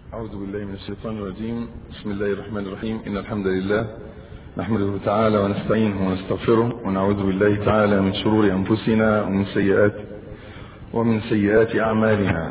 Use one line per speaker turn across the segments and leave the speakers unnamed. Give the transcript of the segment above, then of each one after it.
أعوذ بالله من الشيطان الرجيم. بسم الله الرحمن الرحيم. إن الحمد لله نحمده تعالى ونستعينه ونستغفره ونعوذ بالله تعالى من شرور أنفسنا ومن سيئات أعمالنا.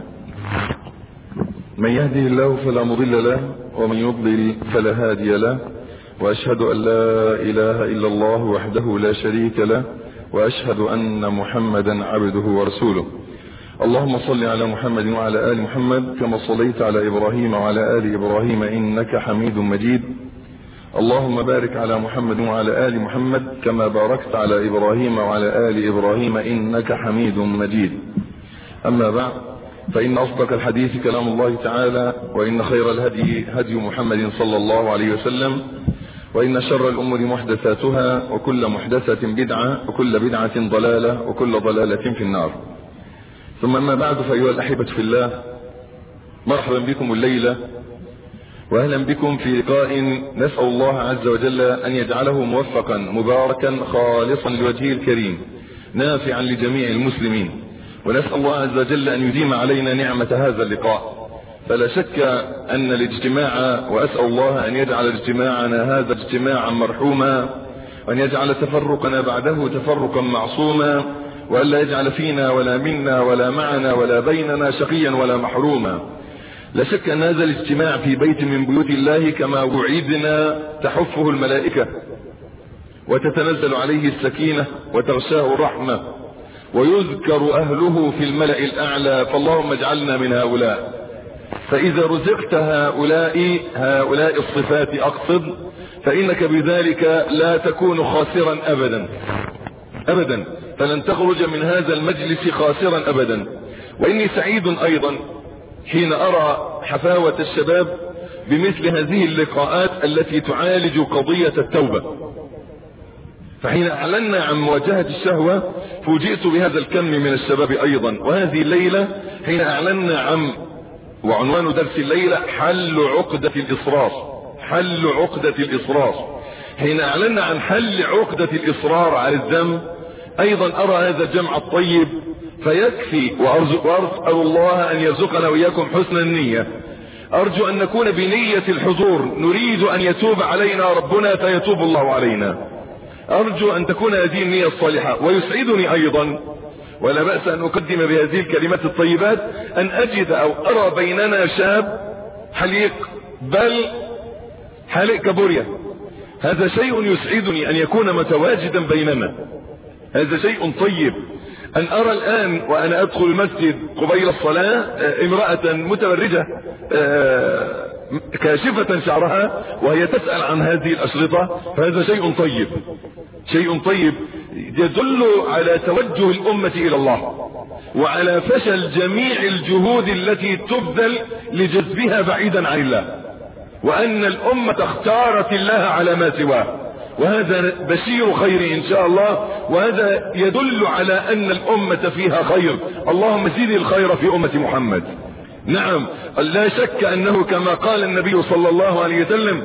من يهده الله فلا مضل له ومن يضلل فلا هادي له، وأشهد أن لا إله إلا الله وحده لا شريك له، وأشهد أن محمدا عبده ورسوله. اللهم صل على محمد وعلى آل محمد كما صليت على إبراهيم وعلى آل إبراهيم إنك حميد مجيد. اللهم بارك على محمد وعلى آل محمد كما باركت على إبراهيم وعلى آل إبراهيم إنك حميد مجيد. أما بعد، فإن أصدق الحديث كلام الله تعالى، وإن خير الهدي هدي محمد صلى الله عليه وسلم، وإن شر الأمور محدثاتها، وكل محدثة بدعة، وكل بدعة ضلالة، وكل ضلالة في النار. ثم أما بعد، فأيها الأحبة في الله، مرحبا بكم الليلة، وأهلا بكم في لقاء نسأل الله عز وجل أن يجعله موفقا مباركا خالصا لوجهه الكريم نافعا لجميع المسلمين، ونسأل الله عز وجل أن يديم علينا نعمة هذا اللقاء. فلا شك أن الاجتماع، وأسأل الله أن يجعل اجتماعنا هذا اجتماعا مرحوما، وأن يجعل تفرقنا بعده تفرقا معصوما، وأن لا يجعل فينا ولا منا ولا معنا ولا بيننا شقيا ولا محروما. لا شك أن هذا الاجتماع في بيت من بيوت الله كما وعدنا تحفه الملائكة وتتنزل عليه السكينة وتغشاه الرحمة ويذكر أهله في الملأ الأعلى، فاللهم اجعلنا من هؤلاء. فإذا رزقت هؤلاء الصفات أقصد، فإنك بذلك لا تكون خاسرا أبدا، فلن تخرج من هذا المجلس خاسرا أبدا. وإني سعيد أيضا حين أرى حفاوة الشباب بمثل هذه اللقاءات التي تعالج قضية التوبة. فحين أعلنا عن مواجهة الشهوة فوجئت بهذا الكم من الشباب أيضا. وهذه الليلة حين أعلنا عن، وعنوان درس الليلة حل عقدة الإصرار، حين أعلنا عن حل عقدة الإصرار على الذنب، أيضا أرى هذا الجمع الطيب فيكفي، وأسأل الله أن يرزقنا وإياكم حسن النية. أرجو أن نكون بنية الحضور نريد أن يتوب علينا ربنا فيتوب الله علينا. أرجو أن تكون هذه النية الصالحة. ويسعدني أيضا، ولا بأس أن أقدم بهذه الكلمات الطيبات، أن أجد أو أرى بيننا شاب حليق، بل حليق كابوريا. هذا شيء يسعدني أن يكون متواجدا بيننا، هذا شيء طيب. أن أرى الآن وأنا أدخل المسجد قبيل الصلاة امرأة متبرجة كاشفة شعرها وهي تسأل عن هذه الأشرطة، فهذا شيء طيب يدل على توجه الأمة إلى الله، وعلى فشل جميع الجهود التي تبذل لجذبها بعيدا عن الله، وأن الأمة اختارت الله على ما سواه. وهذا بشير خير إن شاء الله، وهذا يدل على أن الأمة فيها خير. اللهم زد الخير في أمة محمد. نعم، لا شك أنه كما قال النبي صلى الله عليه وسلم: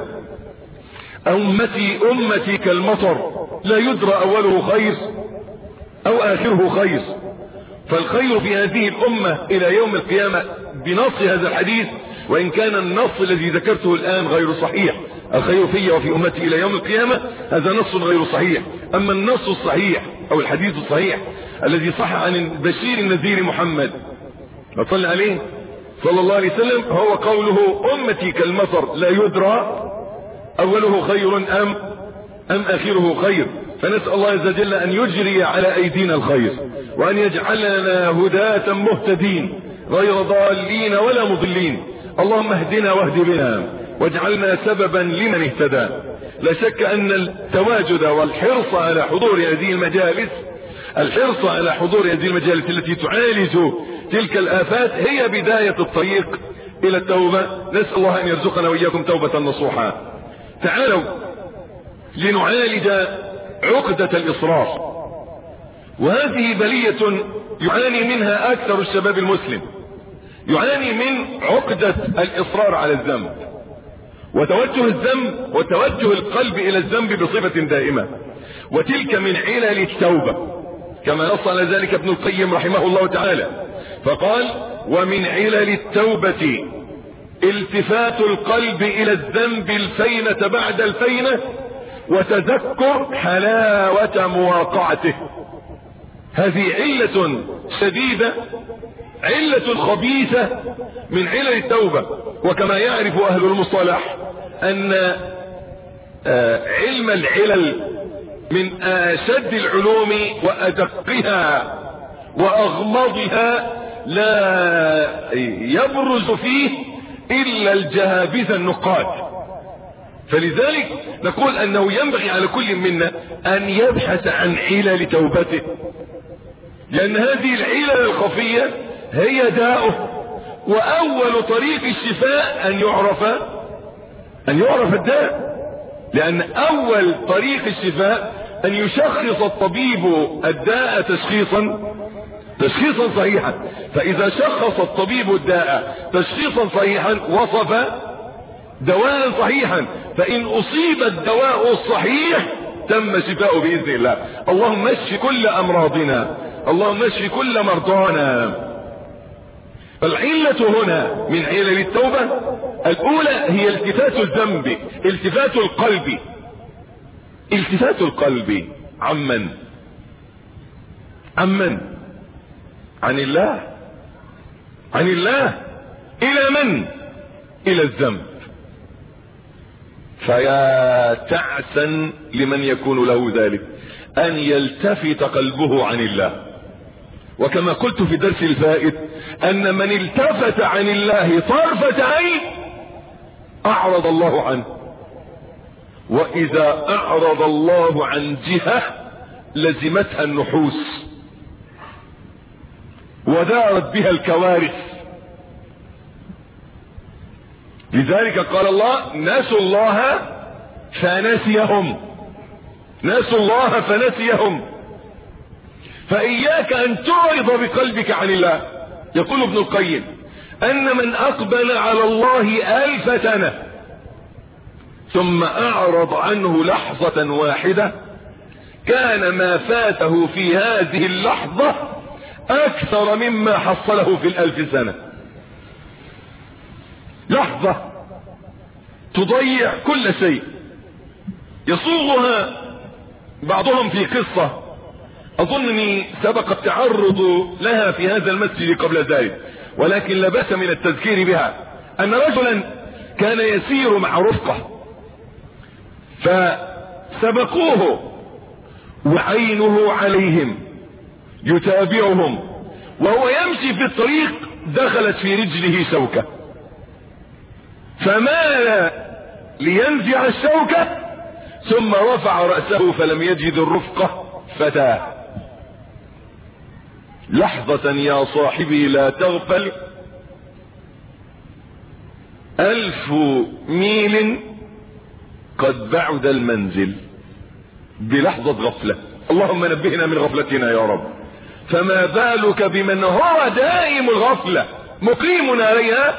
أمتي كالمطر لا يدرى أوله خير أو آخره خير. فالخير في هذه الأمة إلى يوم القيامة بنص هذا الحديث، وإن كان النص الذي ذكرته الآن غير صحيح. الخير في وفي أمتي إلى يوم القيامة هذا نص غير صحيح. أما النص الصحيح أو الحديث الصحيح الذي صح عن البشير النذير محمد صلى عليه صلى الله عليه وسلم هو قوله: أمتي كالمطر لا يدرى أوله خير أم آخره خير. فنسأل الله عز وجل أن يجري على أيدينا الخير، وأن يجعلنا هداة مهتدين غير ضالين ولا مضلين. اللهم اهدنا واهد بنا واجعلنا سببا لمن اهتدى. لا شك أن التواجد والحرص على حضور هذه المجالس التي تعالج تلك الآفات هي بداية الطريق إلى التوبة. نسأل الله أن يرزقنا وإياكم توبة نصوحا. تعالوا لنعالج عقدة الإصرار، وهذه بلية يعاني منها أكثر الشباب المسلم، يعاني من عقدة الإصرار على الذنب، وتوجه الذنب وتوجه القلب إلى الذنب بصفة دائمة، وتلك من علل التوبة، كما نص على ذلك ابن القيم رحمه الله تعالى فقال: ومن علل التوبة
التفات القلب الى الذنب الفينة بعد الفينة، وتذكر حلاوة مواقعته. هذه علة شديدة، علة خبيثة من علل التوبة. وكما يعرف اهل المصطلح ان علم العلل من اشد العلوم وادقها واغمضها، لا يبرز فيه الا الجهابذة النقاد. فلذلك نقول انه ينبغي على كل منا ان يبحث عن علل توبته، لان هذه العلل الخفية هي داؤه. واول طريق الشفاء ان يعرف الداء، لان اول طريق الشفاء ان يشخص الطبيب الداء تشخيصا صحيحا. فاذا شخص الطبيب الداء تشخيصا صحيحا وصف دواء صحيحا، فان اصيب الدواء الصحيح تم شفاؤه باذن الله. اللهم اشف كل امراضنا، اللهم اشف كل مرضانا. العلة هنا من علل التوبة الاولى هي التفات الذنب، التفات القلب. التفات القلب عمن؟ عن الله. عن الله الى من؟ الى الذنب. فيا تعسا لمن يكون له ذلك، ان يلتفت قلبه عن الله. وكما قلت في درس الفائت ان من التفت عن الله طرفة عين اعرض الله عنه، واذا اعرض الله عن جهة لزمتها النحوس ودارت بها الكوارث. لذلك قال الله نسوا الله فنسيهم، نسوا الله فنسيهم. فإياك أن تعرض بقلبك عن الله. يقول ابن القيم أن من أقبل على الله 1000 سنة ثم أعرض عنه لحظة واحدة كان ما فاته في هذه اللحظة أكثر مما حصله في 1000 سنة. لحظة تضيع كل شيء. يصوغها بعضهم في قصة اظنني سبق التعرض لها في هذا المسجد قبل ذلك، ولكن لا بأس من التذكير بها. ان رجلا كان يسير مع رفقة فسبقوه وعينه عليهم يتابعهم، وهو يمشي في الطريق دخلت في رجله شوكة، فمال لينزع الشوكة ثم رفع رأسه فلم يجد الرفقة فتاه. لحظة يا صاحبي لا تغفل، 1000 ميل قد بعد المنزل بلحظة غفلة. اللهم نبهنا من غفلتنا يا رب. فما بالك بمن هو دائم الغفلة مقيم عليها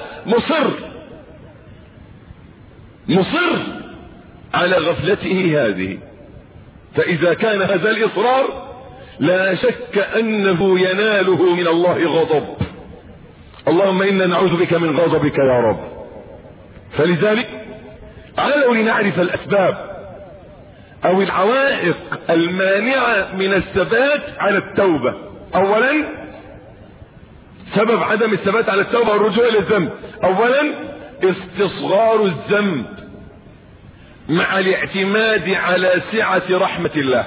مصر على غفلته هذه. فإذا كان هذا الإصرار لا شك أنه يناله من الله غضب. اللهم إنا نعوذ بك من غضبك يا رب. فلذلك علوا لنعرف الأسباب أو العوائق المانعة من الثبات على التوبة. أولا سبب عدم الثبات على التوبة والرجوع إلى الذنب، أولا استصغار الذنب مع الاعتماد على سعة رحمة الله.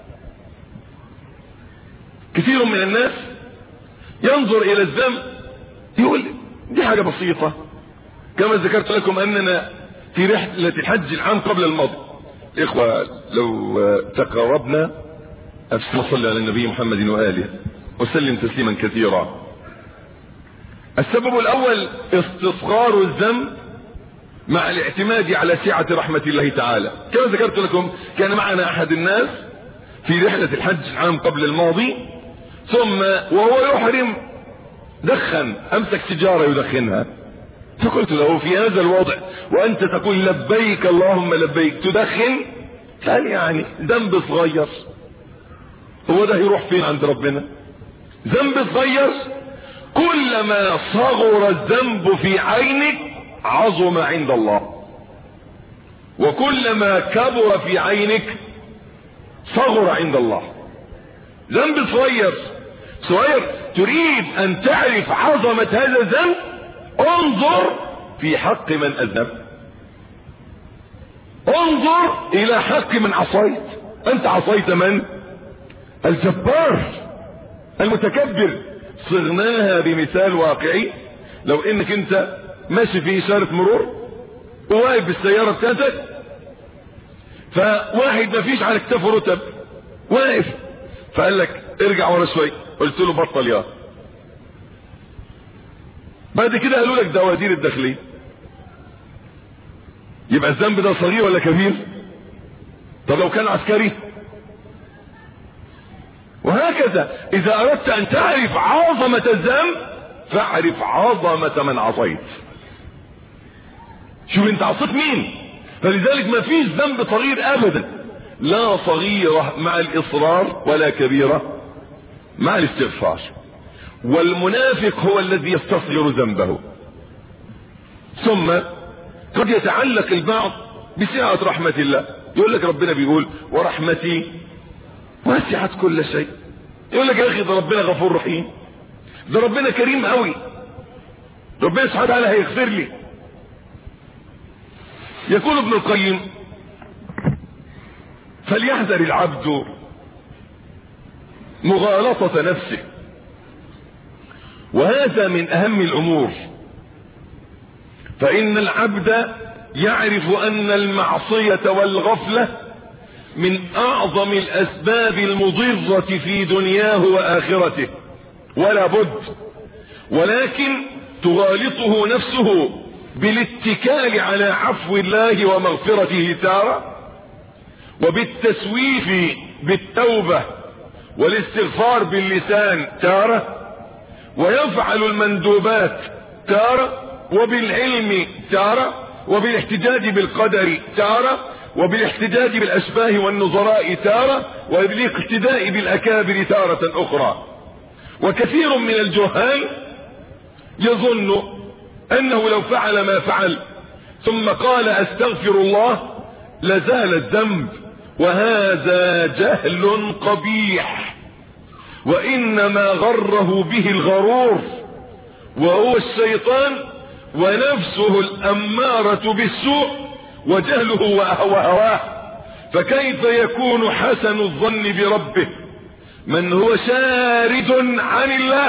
كثير من الناس ينظر الى الذنب يقول دي حاجة بسيطة، كما ذكرت لكم اننا في رحلة الحج العام قبل الماضي. اخوة لو تقربنا صلى على النبي محمد وآله وسلم تسليما كثيرا. السبب الاول استصغار الذنب مع الاعتماد على سعة رحمة الله تعالى. كما ذكرت لكم كان معنا احد الناس في رحلة الحج العام قبل الماضي، ثم وهو يحرم دخن، امسك سيجارة يدخنها، فقلت له في هذا الوضع وانت تقول لبيك اللهم لبيك تدخن؟ قال يعني ذنب صغير، هو ده يروح فين عند ربنا؟ ذنب صغير. كلما صغر الذنب في عينك عظم عند الله، وكلما كبر في عينك صغر عند الله. ذنب صغير تريد ان تعرف عظمة هذا الذنب، انظر في حق من اذنب، انظر الى حق من عصيت. انت عصيت من؟ الجبار المتكبر. صغناها بمثال واقعي، لو انك انت ماشي في اشارة مرور وواقف بالسيارة بتاعتك، فواحد مفيش على كتافه رتب واقف، فقال لك ارجع ورا شوي، قلت له بطل يا. بعد كده قالوا لك ده وزير الداخلية، يبقى الذنب ده صغير ولا كبير؟ طب لو كان عسكري؟ وهكذا اذا اردت ان تعرف عظمة الذنب فاعرف عظمة من عصيت. شوف انت عصيت مين. فلذلك ما فيش ذنب صغير ابدا، لا صغيرة مع الاصرار ولا كبيرة مع الاستغفار. والمنافق هو الذي يستصغر ذنبه. ثم قد يتعلق البعض بسعة رحمة الله، يقول لك ربنا بيقول ورحمتي وسعت كل شيء. يقول لك يا اخي ده ربنا غفور رحيم، ده ربنا كريم قوي، ربنا سبحانه وتعالى هيغفر لي. يقول ابن القيم فليحذر العبد مغالطة نفسه، وهذا من اهم الامور، فان العبد يعرف ان المعصية والغفلة من اعظم الاسباب المضرة في دنياه واخرته ولا بد، ولكن تغالطه نفسه بالاتكال على عفو الله ومغفرته تارة، وبالتسويف بالتوبة والاستغفار باللسان تارة، ويفعل المندوبات تارة، وبالعلم تارة، وبالاحتجاج بالقدر تارة، وبالاحتجاج بالاشباه والنظراء تارة، وبالاقتداء بالاكابر تارة اخرى. وكثير من الجهال يظن انه لو فعل ما فعل ثم قال استغفر الله لزال الذنب، وهذا جهل قبيح، وانما غره به الغرور وهو الشيطان ونفسه الامارة بالسوء وجهله وهواه. فكيف يكون حسن الظن بربه من هو شارد عن الله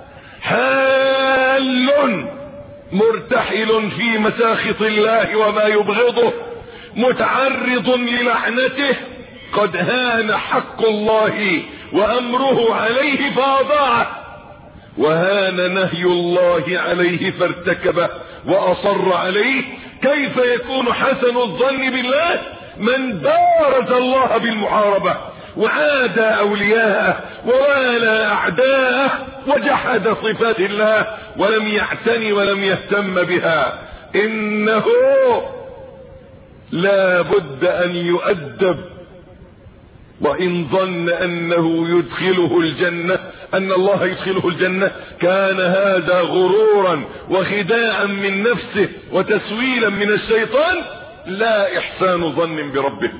حال مرتحل في مساخط الله وما يبغضه متعرض للعنته، قد هان حق الله وامره عليه فاضاعه، وهان نهي الله عليه فارتكبه واصر عليه. كيف يكون حسن الظن بالله من بارز الله بالمحاربة وعادى اولياءه ووالى اعداءه وجحد صفات الله ولم يعتني ولم يهتم بها؟ انه لا بد ان يؤدب، وان ظن انه يدخله الجنة، ان الله يدخله الجنة، كان هذا غرورا وخداعا من نفسه وتسويلا من الشيطان، لا احسان ظن بربه.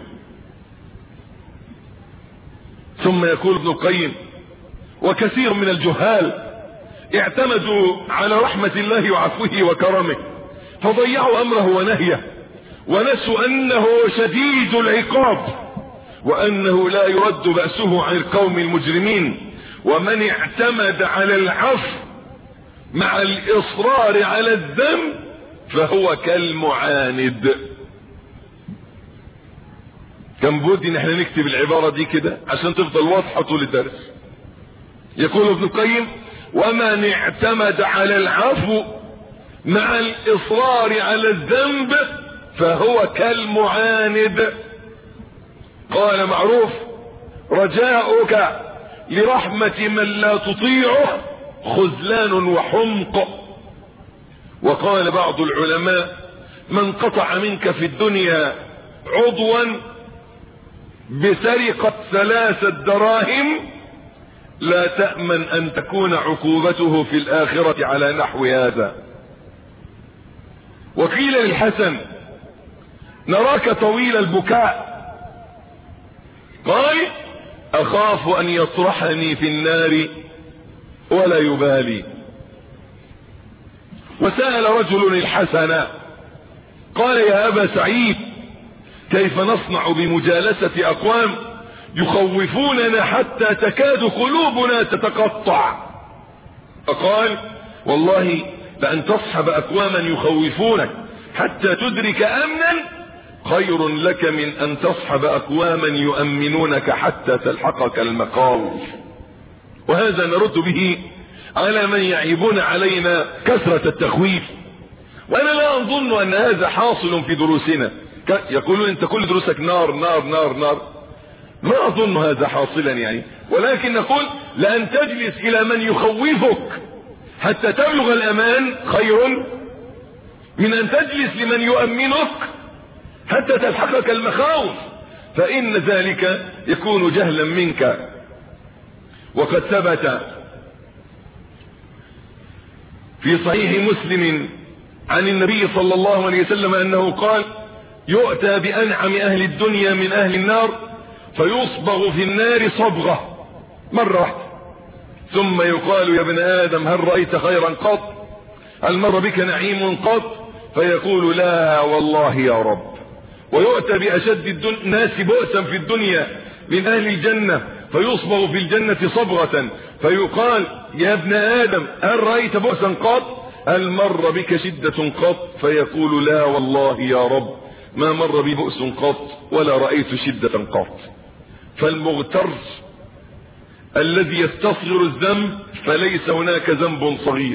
ثم يقول ابن القيم وكثير من الجهال اعتمدوا على رحمة الله وعفوه وكرمه فضيعوا امره ونهيه، ونسوا انه شديد العقاب، وانه لا يرد بأسه عن القوم المجرمين. ومن اعتمد على العفو مع الاصرار على الذنب فهو كالمعاند. كان بودي ان احنا نكتب العبارة دي كده عشان تفضل واضحة طول الدرس. يقول ابن القيم ومن اعتمد على العفو مع الاصرار على الذنب فهو كالمعاند. قال معروف رجاؤك لرحمة من لا تطيعه خذلان وحمق. وقال بعض العلماء من قطع منك في الدنيا عضوا بسرقة 3 دراهم لا تأمن ان تكون عقوبته في الاخرة على نحو هذا. وقيل للحسن نراك طويل البكاء، قال اخاف ان يطرحني في النار ولا يبالي. وسأل رجل الحسن قال يا ابا سعيد كيف نصنع بمجالسة اقوام يخوفوننا حتى تكاد قلوبنا تتقطع؟ فقال والله لأن تصحب أقواما يخوفونك حتى تدرك أمنا خير لك من أن تصحب أقواما يؤمنونك حتى تلحقك المخاوف. وهذا نرد به على من يعيبون علينا كثرة التخويف، وأنا لا أظن أن هذا حاصل في دروسنا. يقولون أنت كل دروسك نار نار نار نار، ما أظن هذا حاصلا يعني، ولكن نقول لأن تجلس إلى من يخوفك حتى تبلغ الأمان خير من أن تجلس لمن يؤمنك حتى تلحقك المخاوف، فإن ذلك يكون جهلا منك. وقد ثبت في صحيح مسلم عن النبي صلى الله عليه وسلم أنه قال يؤتى بأنعم أهل الدنيا من أهل النار فيصبغ في النار صبغة مرة واحدة، ثم يقال يا ابن آدم هل رأيت خيرا قط؟ هل مر بك نعيم قط؟ فيقول لا والله يا رب. ويؤتى بأشد الناس بؤسا في الدنيا من أهل الجنة فيصبغ في الجنة صبغة فيقال يا ابن آدم هل رأيت بؤسا قط؟ هل مر بك شدة قط؟ فيقول لا والله يا رب ما مر بي بؤس قط ولا رأيت شدة قط. فالمغتر الذي يستصغر الذنب فليس هناك ذنب صغير.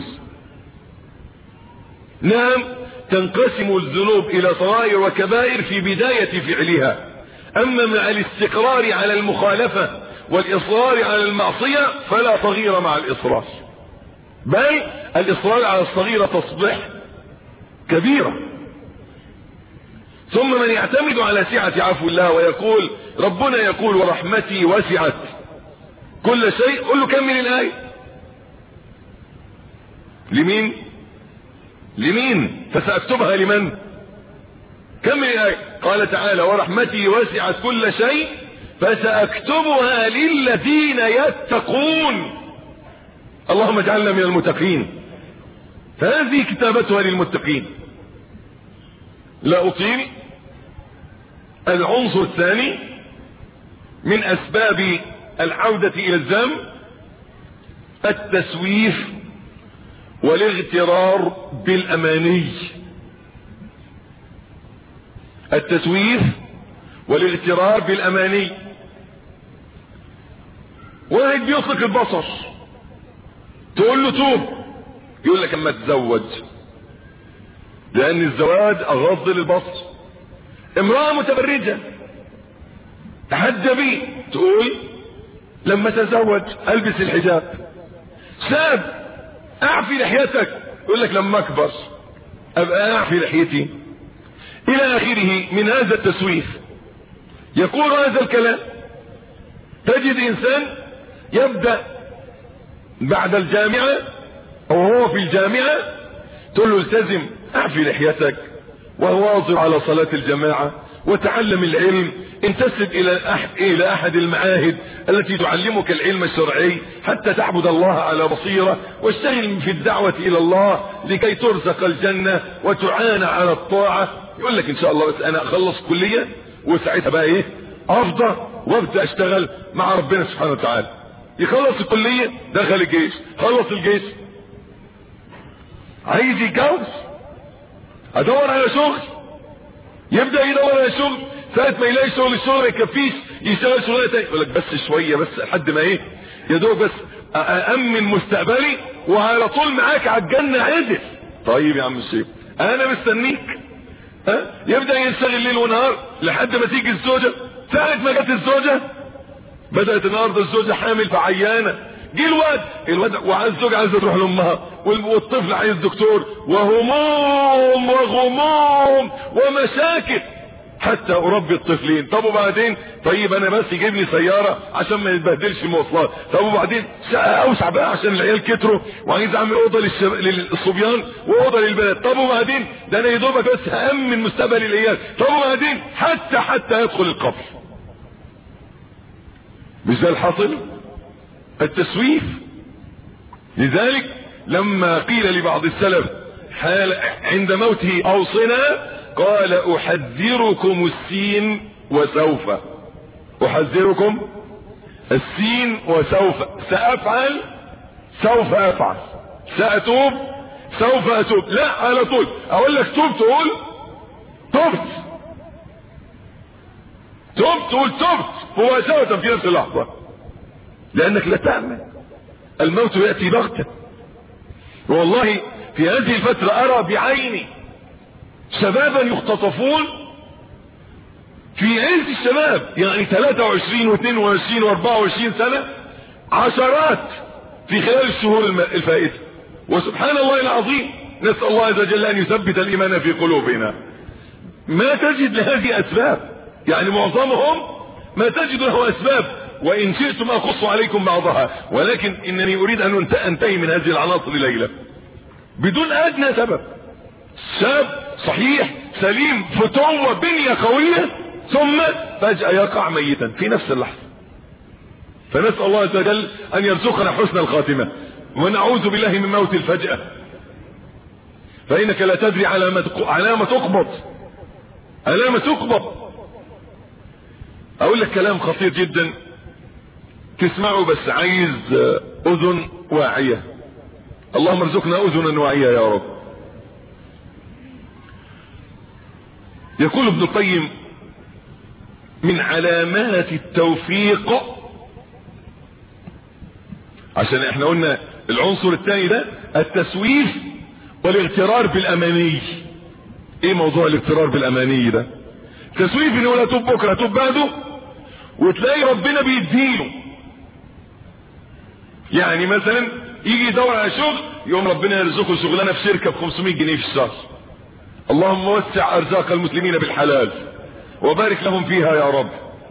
نعم تنقسم الذنوب إلى صغائر وكبائر في بداية فعلها، أما مع الاستقرار على المخالفة والإصرار على المعصية فلا صغير مع الإصرار، بل الإصرار على الصغيرة تصبح كبيرة. ثم من يعتمد على سعة عفو الله ويقول ربنا يقول ورحمتي وسعت كل شيء، قل له كمل الآية. لمين فسأكتبها لمن؟ كمل الآية. قال تعالى ورحمتي وسعت كل شيء فسأكتبها للذين يتقون. اللهم اجعلنا من المتقين، فهذه كتابتها للمتقين. لا أطيل. العنصر الثاني من أسباب العودة إلى الذنب التسويف والاغترار بالأماني. التسويف والاغترار بالأماني. واحد بيطلق البصر تقول له توب يقول لك اما تزوج، لأن الزواج أغض للبصر. امرأة متبرجة تحجبي تقول لما تزوج ألبس الحجاب. شاب أعفي لحيتك يقول لك لما أكبر أبقى أعفي لحيتي، إلى آخره من هذا التسويف. يقول هذا الكلام. تجد إنسان يبدأ بعد الجامعة أو هو في الجامعة تقول له التزم أعفي لحيتك وواظب على صلاة الجماعة وتعلم العلم، انتسب إلى أحد المعاهد التي تعلمك العلم الشرعي حتى تعبد الله على بصيرة، واشتغل في الدعوة إلى الله لكي ترزق الجنة وتعان على الطاعة. يقول لك إن شاء الله بس أنا أخلص كلية وساعتها بقى أفضى وابدأ أشتغل مع ربنا سبحانه وتعالى. يخلص الكلية دخل الجيش، خلص الجيش عايز يتجوز، أدور على شغل، يبدأ يدور على شغل، ساعة ما يلاقي شغل الشغل ما يكفيش يشتغل شغلانه تاني، يقول لك بس شويه بس لحد ما يا دوب بس أأمن مستقبلي وعلى طول معاك على الجنة عدل. طيب يا عم الشيخ أنا مستنيك. يبدأ يشتغل ليل ونهار لحد ما تيجي الزوجة. ساعة ما جت الزوجة بدأت النهارده الزوجة حامل فعيانة، جه الواد وعايز الزوجة عايزة تروح لأمها والطفل عايز دكتور وهموم وغموم ومشاكل حتى اربي الطفلين. طب وبعدين؟ طيب انا بس يجيبني سيارة عشان ما يتبهدلش المواصلات. طب وبعدين؟ شقة اوسع بقى عشان العيال كتروا وعايز اعمل اوضة للصبيان واوضة للبنات. طب وبعدين؟ ده انا يدوبك بس هأمن مستقبل العيال. طب وبعدين؟ حتى يدخل القبر. مش ده الحاصل؟ التسويف. لذلك لما قيل لبعض السلف عند موته اوصنا، قال احذركم السين وسوف. احذركم السين وسوف. سافعل سوف افعل، ساتوب سوف اتوب. لا على طول اقول لك توب تقول تبت، تبت تقول تبت مباشرة في نفس اللحظة، لانك لا تأمن. الموت يأتي بغتة. والله في هذه الفترة ارى بعيني شبابا يختطفون في عز الشباب، يعني 23 و22 و24 سنة، عشرات في خلال الشهور الفائتة. وسبحان الله العظيم، نسأل الله عز وجل ان يثبت الايمان في قلوبنا. ما تجد لهذه اسباب، يعني معظمهم ما تجد له اسباب، وان شئتم اقص عليكم بعضها، ولكن انني اريد ان انتهي من هذه العناصر ليلة بدون ادنى سبب. شاب صحيح سليم فتوة بنية قوية، ثم فجأة يقع ميتا في نفس اللحظة. فنسأل الله عز وجل ان يرزقنا حسن الخاتمة، ونعوذ بالله من موت الفجأة، فإنك لا تدري على ما تقبض. اقول لك كلام خطير جدا تسمعه، بس عايز اذن واعية. اللهم ارزقنا اذنا واعية يا رب. يقول ابن القيم من علامات التوفيق، عشان احنا قلنا العنصر الثاني ده التسويف والاغترار بالاماني. ايه موضوع الاغترار بالاماني ده؟ تسويف انه لا توب بكره توب بعده، وتلاقي ربنا بيديله. يعني مثلا يجي يدور على شغل، يوم ربنا يرزقه شغلانه في شركه ب 500 جنيه في الشهر. اللهم وسع ارزاق المسلمين بالحلال وبارك لهم فيها يا رب.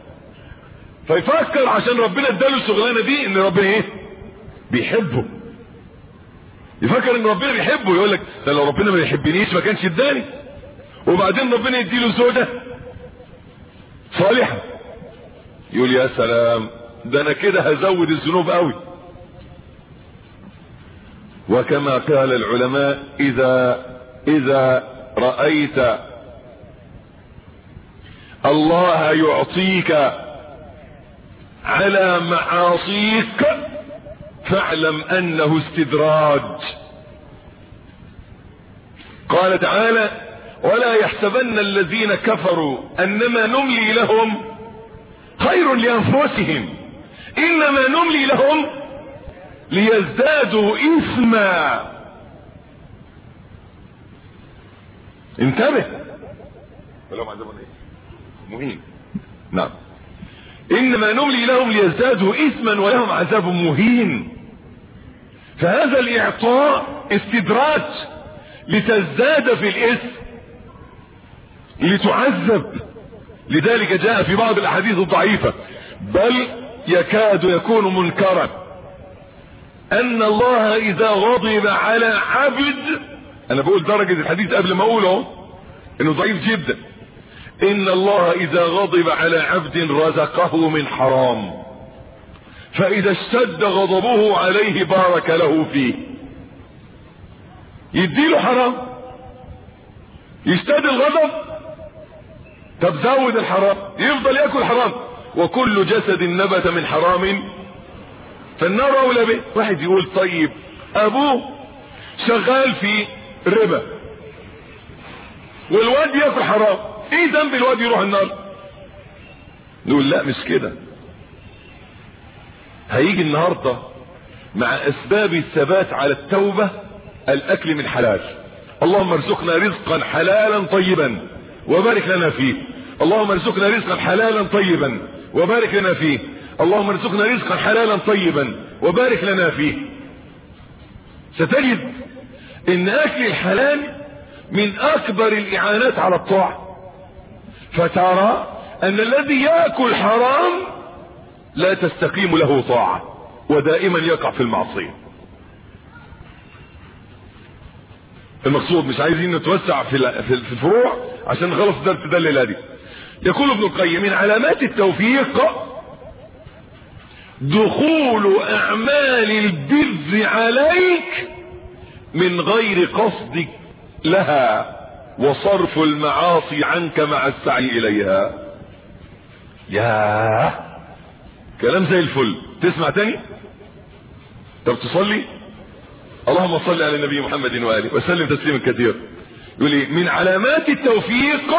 فيفكر عشان ربنا اداله الشغلانه دي ان ربنا ايه؟ بيحبه. يفكر ان ربنا بيحبه، يقول لك ده لو ربنا ما يحبنيش ما كانش اداني. وبعدين ربنا يديله زوجة صالحة، يقول يا سلام، ده انا كده هزود الذنوب قوي. وكما قال العلماء اذا رأيت الله يعطيك على معاصيك فاعلم انه استدراج. قال تعالى ولا يحسبن الذين كفروا انما نملي لهم خير لانفسهم انما نملي لهم ليزدادوا اثما. انتبه، مهم. نعم، انما نملي لهم ليزدادوا اثما ولهم عذاب مهين. فهذا الاعطاء استدراج لتزداد في الاثم، لتعذب. لذلك جاء في بعض الاحاديث الضعيفة بل يكاد يكون منكرا ان الله اذا غضب على عبد، انا بقول درجة الحديث قبل ما اقوله انه ضعيف جدا، ان الله اذا غضب على عبد رزقه من حرام، فاذا اشتد غضبه عليه بارك له فيه. يديله حرام، يشتد الغضب، طب زود الحرام، يفضل ياكل حرام. وكل جسد نبت من حرام فالنار اولى به. واحد يقول طيب ابوه شغال في ربا والواد ياكل حرام، ايه ذنب الواد يروح النار؟ نقول لا مش كده. هيجي النهارده مع اسباب الثبات على التوبة الاكل من حلال. اللهم ارزقنا رزقا حلالا طيبا وبارك لنا فيه. اللهم ارزقنا رزقا حلالا طيبا وبارك لنا فيه. اللهم ارزقنا رزقا حلالا طيبا وبارك لنا فيه. ستجد ان اكل الحلال من اكبر الاعانات على الطاعة. فترى ان الذي يأكل حرام لا تستقيم له طاعة ودائما يقع في المعصية. المقصود مش عايزين نتوسع في الفروع عشان نخلص درس ده الليلة دي. يقول ابن القيم من علامات التوفيق دخول اعمال البر عليك من غير قصدك لها وصرف المعاصي عنك مع السعي اليها. ياه كلام زي الفل. تسمع تاني؟ طب تصلي؟ اللهم صل على النبي محمد وآله وسلم تسليما كثيرا. يقول لي من علامات التوفيق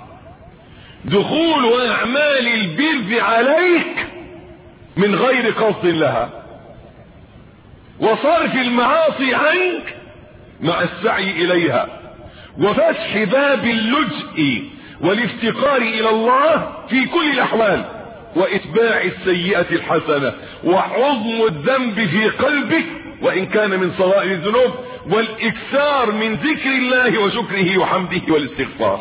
دخول اعمال البر عليك من غير قصد لها وصرف المعاصي عنك مع السعي اليها وفتح باب اللجء والافتقار الى الله في كل الاحوال واتباع السيئة الحسنة وعظم الذنب في قلبك وان كان من صغائر الذنوب والاكثار من ذكر الله وشكره وحمده والاستغفار.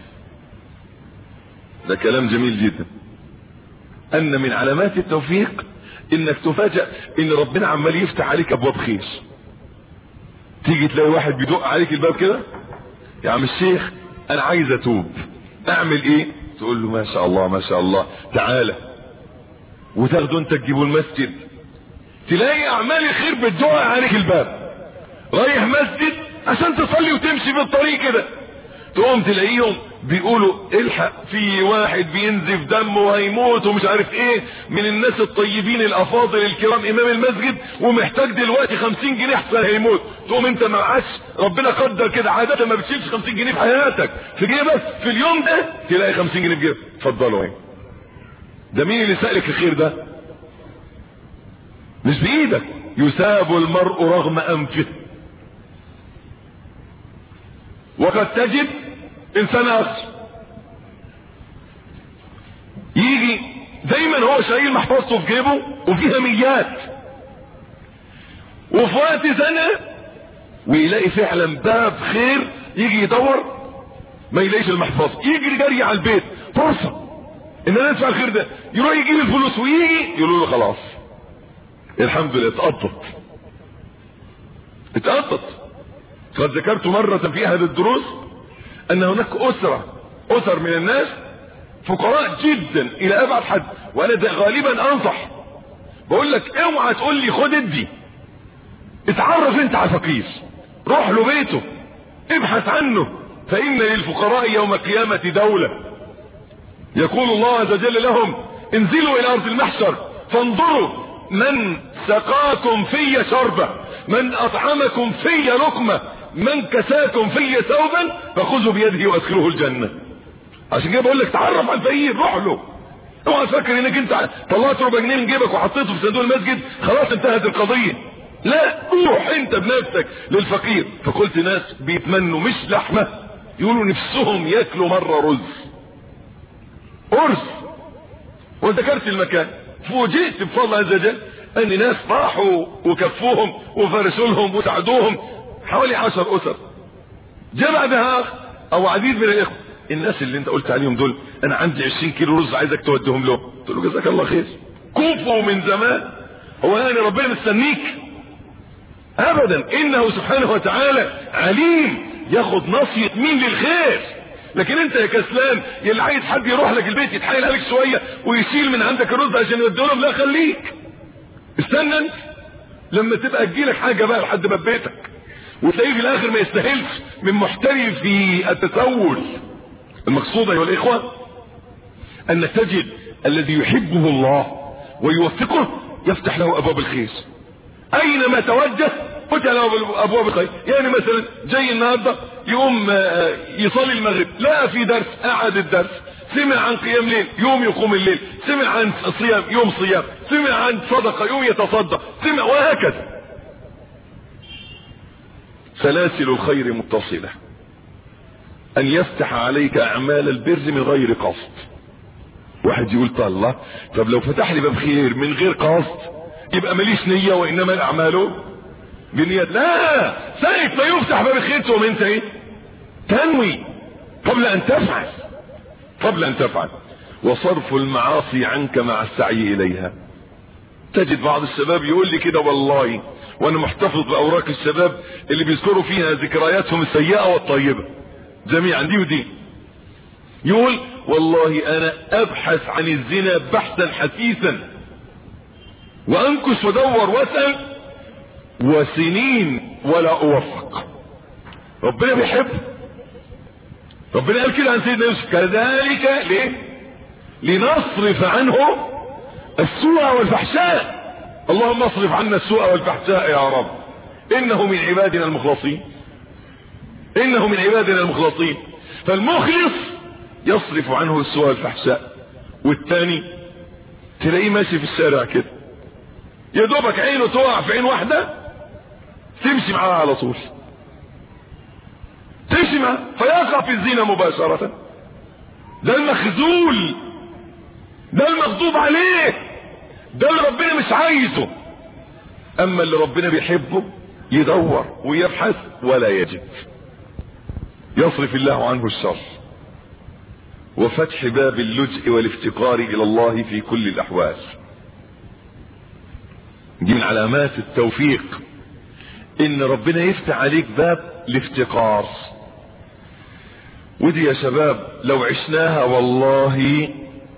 ده كلام جميل جدا. ان من علامات التوفيق انك تفاجأ ان ربنا عمال يفتح عليك ابواب خير. تيجي تلاقي واحد بيدق عليك الباب كده، يا عم الشيخ انا عايز اتوب، اعمل ايه؟ تقول له ما شاء الله ما شاء الله تعالى، وتاخده انت تجيبه المسجد، تلاقي اعمال الخير بتدق عليك الباب. رايح مسجد عشان تصلي وتمشي في الطريق كده، تقوم تلاقيهم بيقولوا الحق في واحد بينزف دمه وهيموت ومش عارف ايه من الناس الطيبين الافاضل الكرام امام المسجد ومحتاج دلوقتي 50 جنيه احسن هيموت. تقوم انت معاش، ربنا قدر كده، عادة ما بتشيلش 50 جنيه في حياتك في جيبك، في اليوم ده تلاقي 50 جنيه في جيبك. اتفضلوا ايه ده؟ مين اللي سألك الخير ده؟ مش بايدك. يساب المرء رغم انفه. وقد تجد انسان اخر يجي دايما هو شايل محفظته في جيبه وفيها ميات، وفي وقت سنة ويلاقي فعلا باب خير يجي يدور ما يلاقيش المحفظة، يجري جري على البيت فرصة ان انا ادفع الخير ده، يروح يجيب الفلوس ويجي يقولوا له خلاص الحمد لله اتقطت. قد ذكرت مرة في احد الدروس ان هناك اسر من الناس فقراء جدا الى ابعد حد، وانا ده غالبا انصح بقول لك اوعى تقول لي خد ادي، اتعرف انت على فقير، روح له بيته ابحث عنه، فان للفقراء يوم القيامة دولة. يقول الله عز وجل لهم انزلوا الى ارض المحشر فانظروا من سقاكم في شربة، من اطعمكم في لقمة، من كساكم في ثوبا فخذوا بيده وادخلوه الجنة. عشان كده بقول لك تعرف على الفقير، روح له. اوعى تفكر انك انت طلعت ربع جنيه من جيبك وحطيته في صندوق المسجد خلاص انتهت القضية. لا، روح انت بنفسك للفقير. فقلت ناس بيتمنوا مش لحمة، يقولوا نفسهم ياكلوا مرة رز. وذكرت المكان، فوجئت بفضل الله عز وجل ان ناس راحوا وكفوهم وفرشوا لهم وساعدوهم حوالي 10 اسر. جاء بعدها او عديد من الاخوه، الناس اللي انت قلت عليهم دول انا عندي 20 كيلو رز عايزك توديهم له. قلت له جزاك الله خير، كفوا من زمان. هو يعني ربنا مستنيك؟ ابدا، انه سبحانه وتعالى عليم ياخد نصية مين للخير. لكن انت يا كسلان يلي عايز حد يروح لك البيت يتحايل عليك شوية ويشيل من عندك الرز عشان يوديه لهم، لا خليك استنى انت لما تبقى تجيلك حاجة بقى لحد باب بيتك وتلاقيه في الاخر ما يستاهلش من محترف في التسول. المقصود ايها الاخوة ان تجد الذي يحبه الله ويوفقه يفتح له ابواب الخير اينما توجه، فتح له ابواب الخير. يعني مثلا جاي النهارده يقوم يصلي المغرب، لقى في درس، قعد الدرس، سمع عن قيام ليل يوم يقوم الليل، سمع عن صيام يوم صيام، سمع عن صدقة يوم يتصدق، سمع، وهكذا. سلاسل الخير متصلة. ان يفتح عليك اعمال البر من غير قصد. واحد يقول الله، طب لو فتح لي باب خير من غير قصد يبقى ماليش نية وانما الاعمال بالنية. لا، ساعة ما يفتح باب الخير تقوم انت ايه؟ تنوي قبل ان تفعل. قبل ان تفعل، وصرف المعاصي عنك مع السعي اليها. تجد بعض الشباب يقول لي كده والله، وانا محتفظ باوراق الشباب اللي بيذكروا فيها ذكرياتهم السيئة والطيبة جميعا دي ودي، يقول والله انا ابحث عن الزنا بحثا حثيثا وانكش ودور واسأل وسنين ولا اوفق. ربنا بيحب، ربنا قال كده عن سيدنا يوسف كذلك ليه؟ لنصرف عنه السوء والفحشاء. اللهم اصرف عنا السوء والفحشاء يا رب، انه من عبادنا المخلصين، انه من عبادنا المخلصين. فالمخلص يصرف عنه السوء والفحشاء، والثاني تلاقيه ماشي في الشارع كده يا دوبك عينه تقع في عين واحدة تمشي معاها على طول، تمشي معاها فيقع في الزنا مباشرة. ده المخذول، ده المغضوب عليه، ده اللي ربنا مش عايزه. اما اللي ربنا بيحبه يدور ويبحث ولا يجد. يصرف الله عنه الشر وفتح باب اللجء والافتقار الى الله في كل الاحوال. دي من علامات التوفيق، ان ربنا يفتح عليك باب الافتقار. ودي يا شباب لو عشناها والله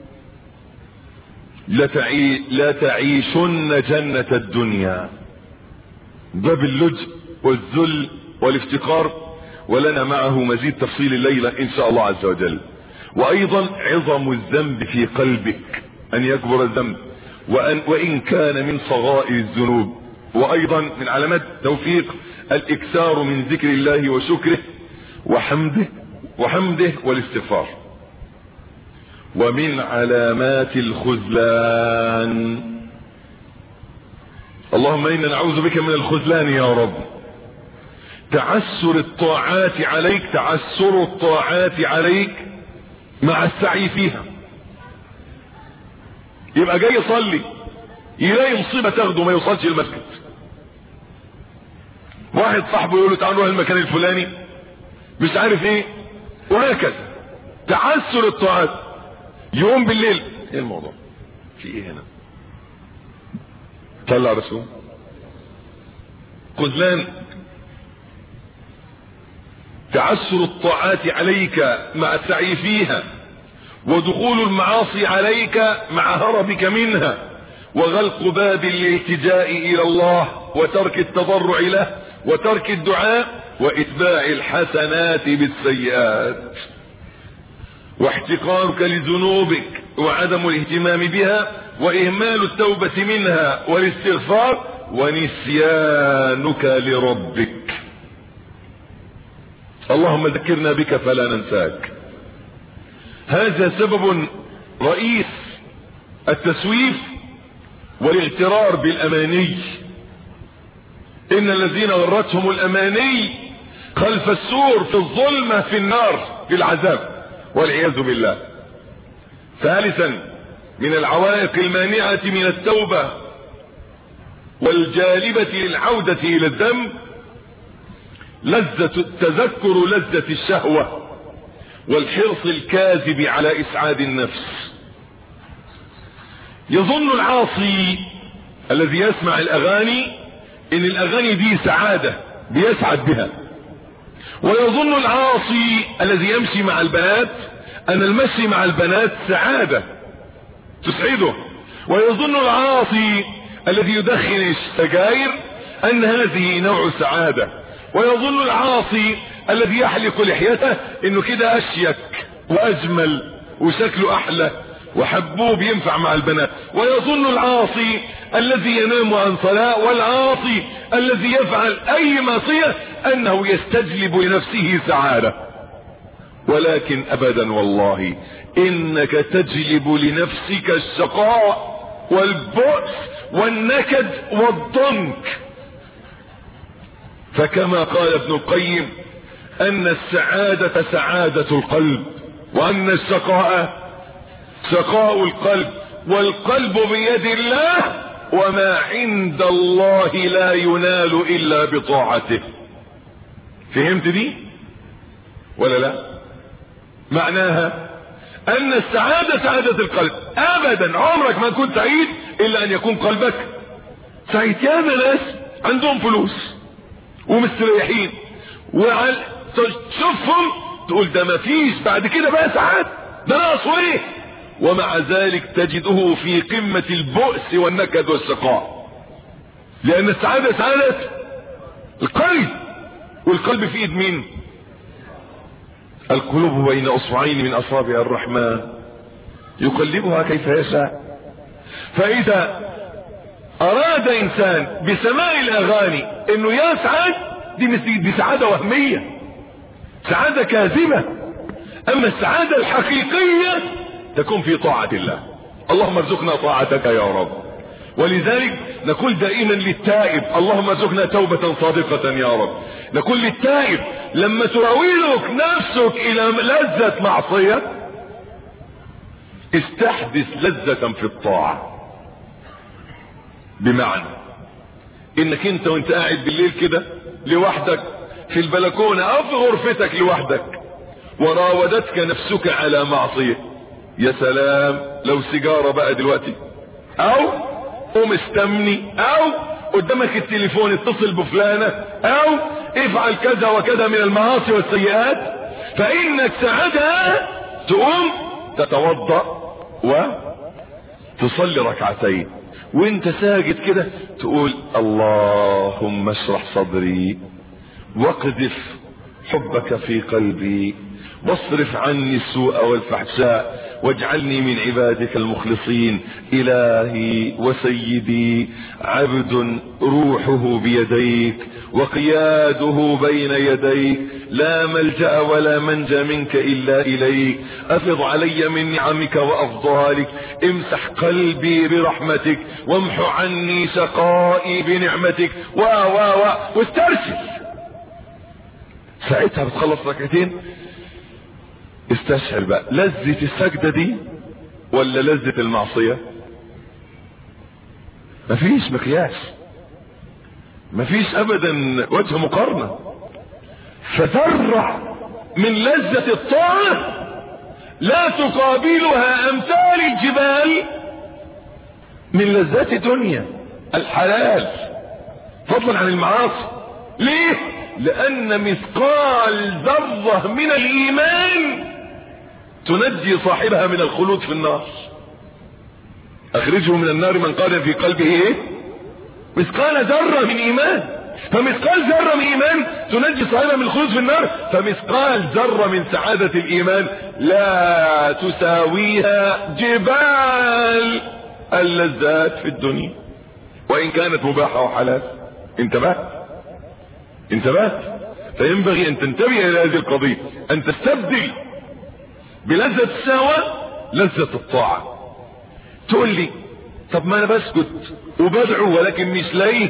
لا تعيشن جنة الدنيا. باب اللجء والذل والافتقار، ولنا معه مزيد تفصيل الليلة ان شاء الله عز وجل. وايضا عظم الذنب في قلبك، ان يكبر الذنب وإن كان من صغائر الذنوب. وايضا من علامات التوفيق الاكثار من ذكر الله وشكره وحمده والاستغفار. ومن علامات الخذلان، اللهم انا نعوذ بك من الخذلان يا رب، تعسر الطاعات عليك مع السعي فيها. يبقى جاي يصلي يلاقي مصيبة تاخده ما يوصلش المسجد. واحد صاحبه يقول له تعال نروح المكان الفلاني مش عارف ايه، وهكذا. تعسر الطاعات. يوم بالليل ايه الموضوع؟ في ايه هنا؟ طلع رسول خذلان. تعسر الطاعات عليك مع السعي فيها، ودخول المعاصي عليك مع هربك منها، وغلق باب الالتجاء الى الله، وترك التضرع له، وترك الدعاء، واتباع الحسنات بالسيئات، واحتقارك لذنوبك وعدم الاهتمام بها، واهمال التوبة منها والاستغفار، ونسيانك لربك. اللهم ذكرنا بك فلا ننساك. هذا سبب رئيس التسويف والاغترار بالاماني. ان الذين غرتهم الاماني خلف السور في الظلمة في النار في العذاب والعياذ بالله. ثالثا من العوائق المانعة من التوبة والجالبة للعودة الى الذنب تذكر لذة الشهوة والحرص الكاذب على اسعاد النفس. يظن العاصي الذي يسمع الاغاني ان الاغاني دي سعادة بيسعد بها، ويظن العاصي الذي يمشي مع البنات ان المشي مع البنات سعادة تسعده، ويظن العاصي الذي يدخن السجاير ان هذه نوع سعادة، ويظن العاصي الذي يحلق لحيته انه كده اشيك واجمل وشكله احلى وحبوب ينفع مع البنات، ويظن العاصي الذي ينام عن صلاة والعاصي الذي يفعل اي معصية انه يستجلب لنفسه سعادة. ولكن ابدا والله انك تجلب لنفسك الشقاء والبؤس والنكد والضنك. فكما قال ابن القيم ان السعادة سعادة القلب، وان الشقاء شقاء القلب، والقلب بيد الله، وما عند الله لا ينال الا بطاعته. فهمت دي ولا لا؟ معناها ان السعادة سعادة القلب. ابدا عمرك ما كنت سعيد الا ان يكون قلبك سعيد. يا ناس عندهم فلوس ومستريحين تشوفهم تقول ده ما فيش بعد كده بقى سعادة، ده ناقصه ايه؟ ومع ذلك تجده في قمة البؤس والنكد والشقاء، لان السعادة سعادة القلب، والقلب في ايد مين؟ القلوب بين اصبعين من اصابع الرحمن يقلبها كيف يشاء. فاذا اراد انسان بسماع الاغاني انه يسعد، دي سعادة وهمية، سعادة كاذبة. اما السعادة الحقيقية تكون في طاعة الله. اللهم ارزقنا طاعتك يا رب. ولذلك نقول دائما للتائب اللهم ارزقنا توبة صادقة يا رب. نقول للتائب لما تراودك نفسك الى لذة معصية استحدث لذة في الطاعة. بمعنى انك انت وانت قاعد بالليل كده لوحدك في البلكونة او في غرفتك لوحدك وراودتك نفسك على معصية، يا سلام لو سيجارة بقى دلوقتي، او مستمني، او قدامك التليفون اتصل بفلانة، او افعل كذا وكذا من المعاصي والسيئات، فانك ساعتها تقوم تتوضأ وتصلي ركعتين وانت ساجد كده تقول اللهم اشرح صدري واقذف حبك في قلبي واصرف عني السوء والفحشاء واجعلني من عبادك المخلصين. إلهي وسيدي عبد روحه بيديك وقياده بين يديك، لا ملجأ ولا منجى منك إلا إليك، أفض علي من نعمك وأفضالك، امسح قلبي برحمتك وامحو عني شقائي بنعمتك واسترسل. ساعتها بتخلص ركعتين استشعر بقى لذة السجدة دي ولا لذة المعصية. مفيش مقياس، مفيش ابدا وجه مقارنة. فذرة من لذة الطاعة لا تقابلها امثال الجبال من لذات الدنيا الحلال فضلا عن المعاصي. ليه؟ لان مثقال ذرة من الايمان تنجي صاحبها من الخلود في النار. اخرجه من النار من قال في قلبه ايه؟ مثقال ذرة من ايمان. فمثقال ذرة من ايمان تنجي صاحبها من الخلود في النار، فمثقال ذرة من سعادة الايمان لا تساويها جبال اللذات في الدنيا وان كانت مباحة وحلال. انتبهت. فينبغي ان تنتبه الى هذه القضية، ان تستبدل بلذة السهوة لذة الطاعة. تقول لي طب ما انا بسكت وبدعو ولكن مش لاقي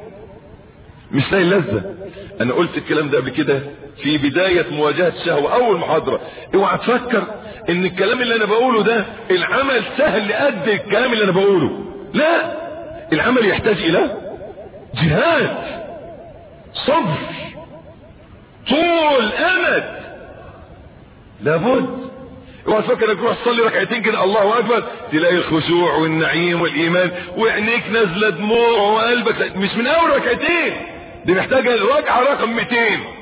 اللذة. انا قلت الكلام ده قبل كده في بداية مواجهة الشهوة اول محاضرة. اوعى تفكر ان الكلام اللي انا بقوله ده العمل سهل قد الكلام اللي انا بقوله. لا، العمل يحتاج الى جهاد، صبر، طول امد، لابد. اوعى تفكر انك تروح تصلي ركعتين كده الله اكبر تلاقي الخشوع والنعيم والايمان وعينيك نازله دموع وقلبك، مش من اول ركعتين، دي محتاجه الركعه رقم 200.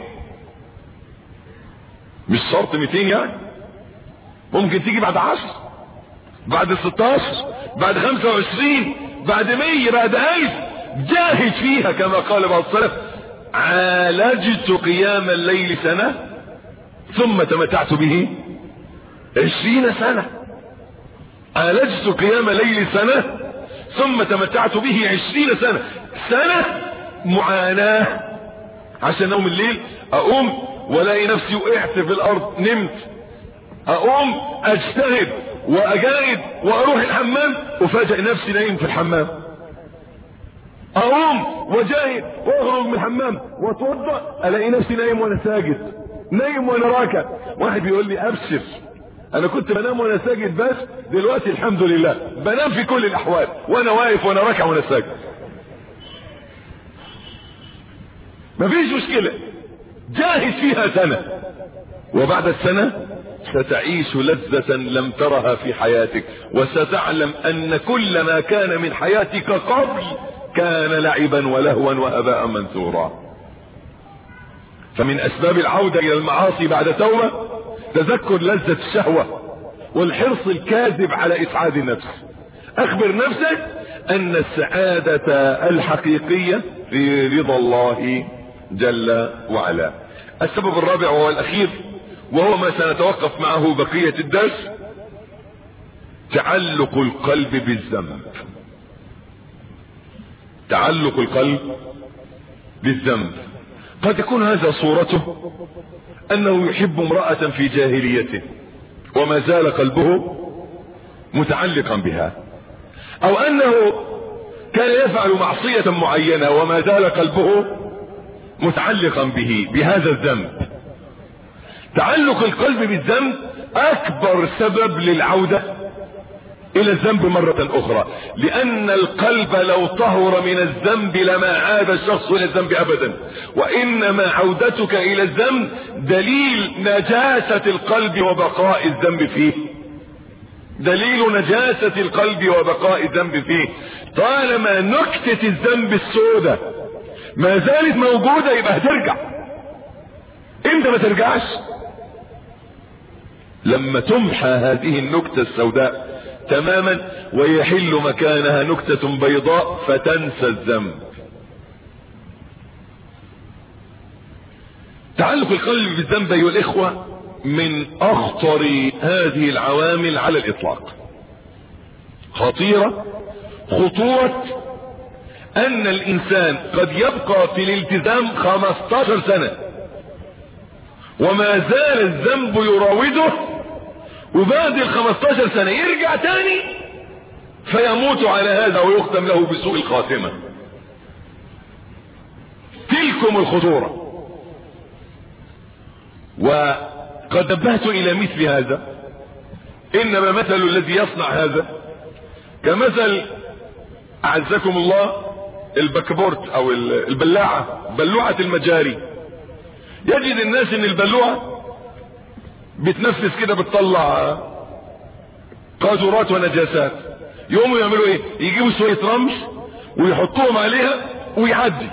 مش شرط 200 يعني، ممكن تيجي بعد 10، بعد 16، بعد 25، بعد 100، بعد 1000. جاهد فيها كما قال بعض السلف عالجت قيام الليل سنة ثم تمتعت به 20 سنة. عالجت قيام الليل سنة ثم تمتعت به 20 سنة معاناة عشان نوم الليل. اقوم والاقي نفسي وقعت في الارض نمت، اقوم اجتهد واجاهد واروح الحمام وفاجئ نفسي نايم في الحمام، اقوم وجاهد واخرج من الحمام واتوضا الاقي نفسي نايم وانا ساجد، نايم وانا راكع. واحد بيقول لي ابشر انا كنت بنام وانا ساجد، بس دلوقتي الحمد لله بنام في كل الاحوال وانا واقف وانا راكع وانا ساجد. مفيش مشكلة، جاهد فيها سنة وبعد السنة ستعيش لذة لم ترها في حياتك، وستعلم ان كل ما كان من حياتك قبل كان لعبا ولهوا وهباء منثورا. فمن اسباب العودة الى المعاصي بعد توبة تذكر لذة الشهوة والحرص الكاذب على اسعاد النفس. اخبر نفسك ان السعادة الحقيقية في رضا الله جل وعلا. السبب الرابع وهو الاخير، وهو ما سنتوقف معه بقية الدرس، تعلق القلب بالذنب. تعلق القلب بالذنب. قد يكون هذا صورته انه يحب امرأة في جاهليته وما زال قلبه متعلقا بها، او انه كان يفعل معصية معينة وما زال قلبه متعلقا بهذا الذنب. تعلق القلب بالذنب اكبر سبب للعودة الى الذنب مرة اخرى، لان القلب لو طهر من الذنب لما عاد الشخص الى الذنب ابدا، وانما عودتك الى الذنب دليل نجاسة القلب وبقاء الذنب فيه. دليل نجاسة القلب وبقاء الذنب فيه. طالما نكتة الذنب السوداء ما زالت موجودة يبقى هترجع. انت ما ترجعش لما تمحى هذه النكتة السوداء تماما ويحل مكانها نكتة بيضاء فتنسى الذنب. تعلق القلب بالذنب ايها الاخوة من اخطر هذه العوامل على الاطلاق. خطيرة خطورة ان الانسان قد يبقى في الالتزام 15 سنة وما زال الذنب يراوده، وبعد 15 سنة يرجع تاني فيموت على هذا ويختم له بسوء الخاتمة. تلكم الخطورة. وقد نبهت الى مثل هذا، انما مثل الذي يصنع هذا كمثل اعزكم الله البكبورت او البلاعة، بلوعة المجاري. يجد الناس ان البلوعة بتنفس كده بتطلع قاذورات ونجاسات، يقوموا يعملوا ايه؟ يجيبوا شوية رمش ويحطوهم عليها ويعدي.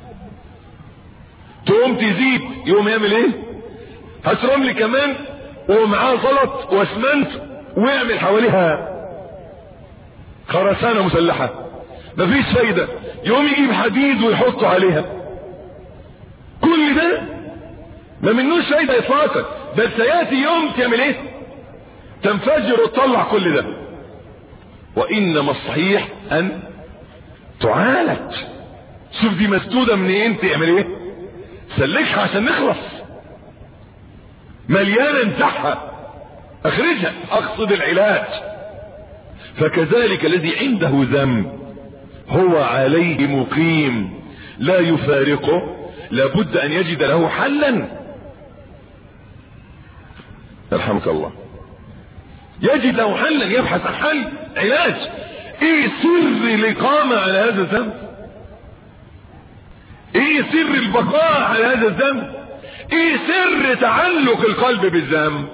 تقوم تزيد يقوم يعمل ايه؟ هات رمل كمان ومعاه زلط واسمنت ويعمل حواليها خرسانة مسلحة، مفيش فايدة. يقوم يجيب حديد ويحطه عليها. كل ده ما منوش فايدة اطلاقا، بل سياتي يوم تعمل ايه؟ تنفجر وتطلع كل ده. وانما الصحيح ان تعالج. شوف دي مسدودة منين، تعمل ايه؟ سلكها عشان نخلص. مليانة امسحها، اخرجها، اقصد العلاج. فكذلك الذي عنده ذنب هو عليه مقيم لا يفارقه، لابد ان يجد له حلا. يرحمك الله. يجد له حلا، يبحث عن حل، علاج. ايه سر الاقامة على هذا الذنب؟ ايه سر البقاء على هذا الذنب؟ ايه سر تعلق القلب بالذنب؟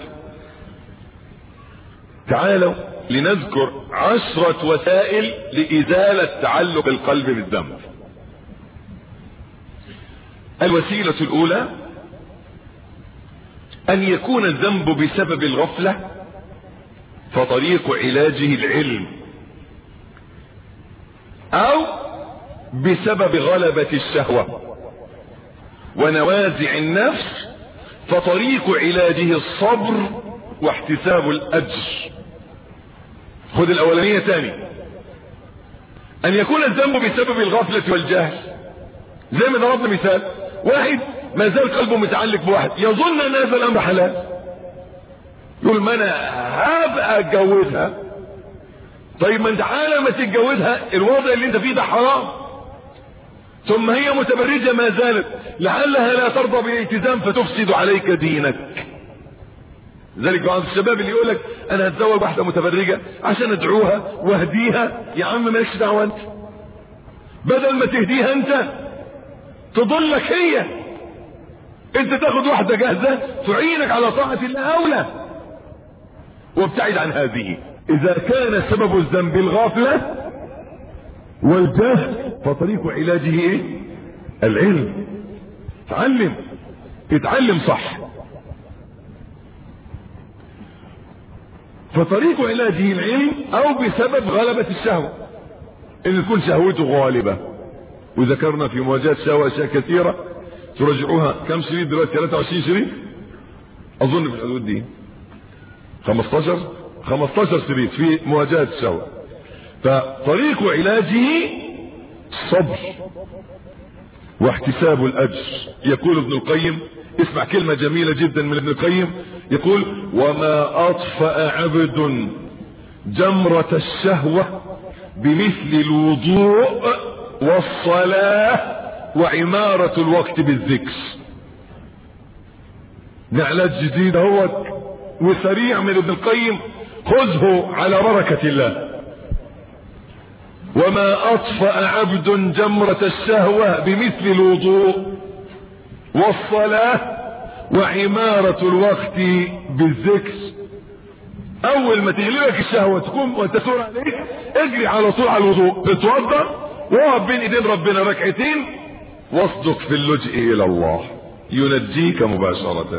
تعالوا لنذكر 10 وسائل لإزالة تعلق القلب بالذنب. الوسيلة الأولى أن يكون الذنب بسبب الغفلة، فطريق علاجه العلم، أو بسبب غلبة الشهوة ونوازع النفس، فطريق علاجه الصبر واحتساب الأجر. خذ الأولانية تاني. أن يكون الذنب بسبب الغفلة والجهل، زي ما ضربنا مثال، واحد ما زال قلبه متعلق بواحد يظن ان هذا الامر حلال، يقول ما انا هبقى اتجوزها. طيب ما انت حالا ما تتجوزها الوضع اللي انت فيه ده حرام. ثم هي متبرجة ما زالت، لعلها لا ترضى بالالتزام فتفسد عليك دينك. ذلك بعض الشباب اللي يقولك انا هتزوج واحدة متبرجة عشان ادعوها واهديها. يا عم مالكش دعوة انت، بدل ما تهديها انت تضلك هي. انت تاخد واحدة جاهزة تعينك على طاعة الله اولى. وابتعد عن هذه. اذا كان سبب الذنب الغفلة والجهل فطريق علاجه ايه؟ العلم. اتعلم صح. فطريق علاجه العلم، او بسبب غلبة الشهوة، ان تكون شهوته غالبة. وذكرنا في مواجهة الشهوة اشياء كثيرة ترجعوها. كم شريط دلوقتي؟ 23 شريط اظن في الحدود دي، 15 شريط في مواجهة الشهوة. فطريق علاجه الصبر واحتساب الاجر. يقول ابن القيم، اسمع كلمة جميلة جدا من ابن القيم، يقول: وما اطفأ عبد جمرة الشهوة بمثل الوضوء والصلاة وعمارة الوقت بالذكر. نعلاج جديد اهوت وسريع من ابن القيم، خذه على بركة الله. وما اطفأ عبد جمرة الشهوة بمثل الوضوء والصلاة وعمارة الوقت بالذكر. اول ما تغلبك الشهوة تقوم وتثور عليك، اجري على طول على الوضوء، اتوضا واقف بين ايدين ربنا ركعتين، واصدق في اللجئ الى الله ينجيك مباشرة.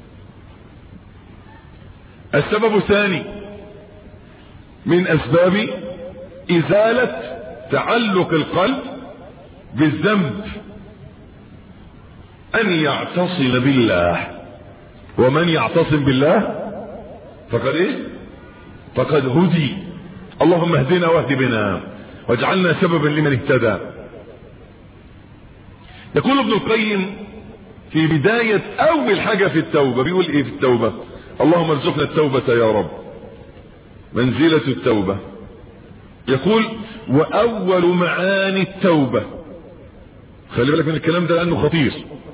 السبب الثاني من اسباب ازالة تعلق القلب بالذنب ان يعتصم بالله. ومن يعتصم بالله فقد هدي. اللهم اهدنا واهد بنا واجعلنا سببا لمن اهتدى. يقول ابن القيم في بداية اول حاجة في التوبة، بيقول ايه في التوبة؟ اللهم ارزقنا التوبة يا رب. منزلة التوبة، يقول: واول معاني التوبة، خلي بالك من الكلام ده لانه خطير.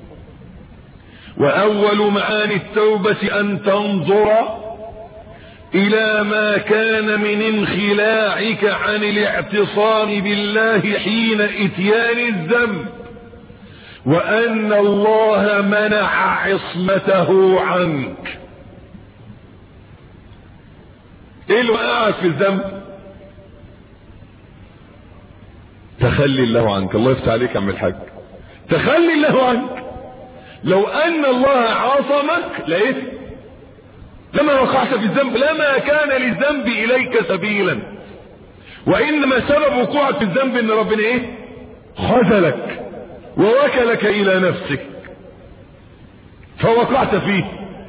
واول معاني التوبة ان تنظر الى ما كان من انخلاعك عن الاعتصام بالله حين اتيان الذنب، وان الله منع عصمته عنك. ايه اللي وقعك في الذنب؟ تخلي الله عنك. الله يفتح عليك يا عم الحاج، تخلي الله عنك. لو ان الله عاصمك لقيت لما وقعت في الذنب لما كان للذنب اليك سبيلا. وانما سبب وقوعك في الذنب ان ربنا ايه؟ خذلك ووكلك الى نفسك فوقعت فيه.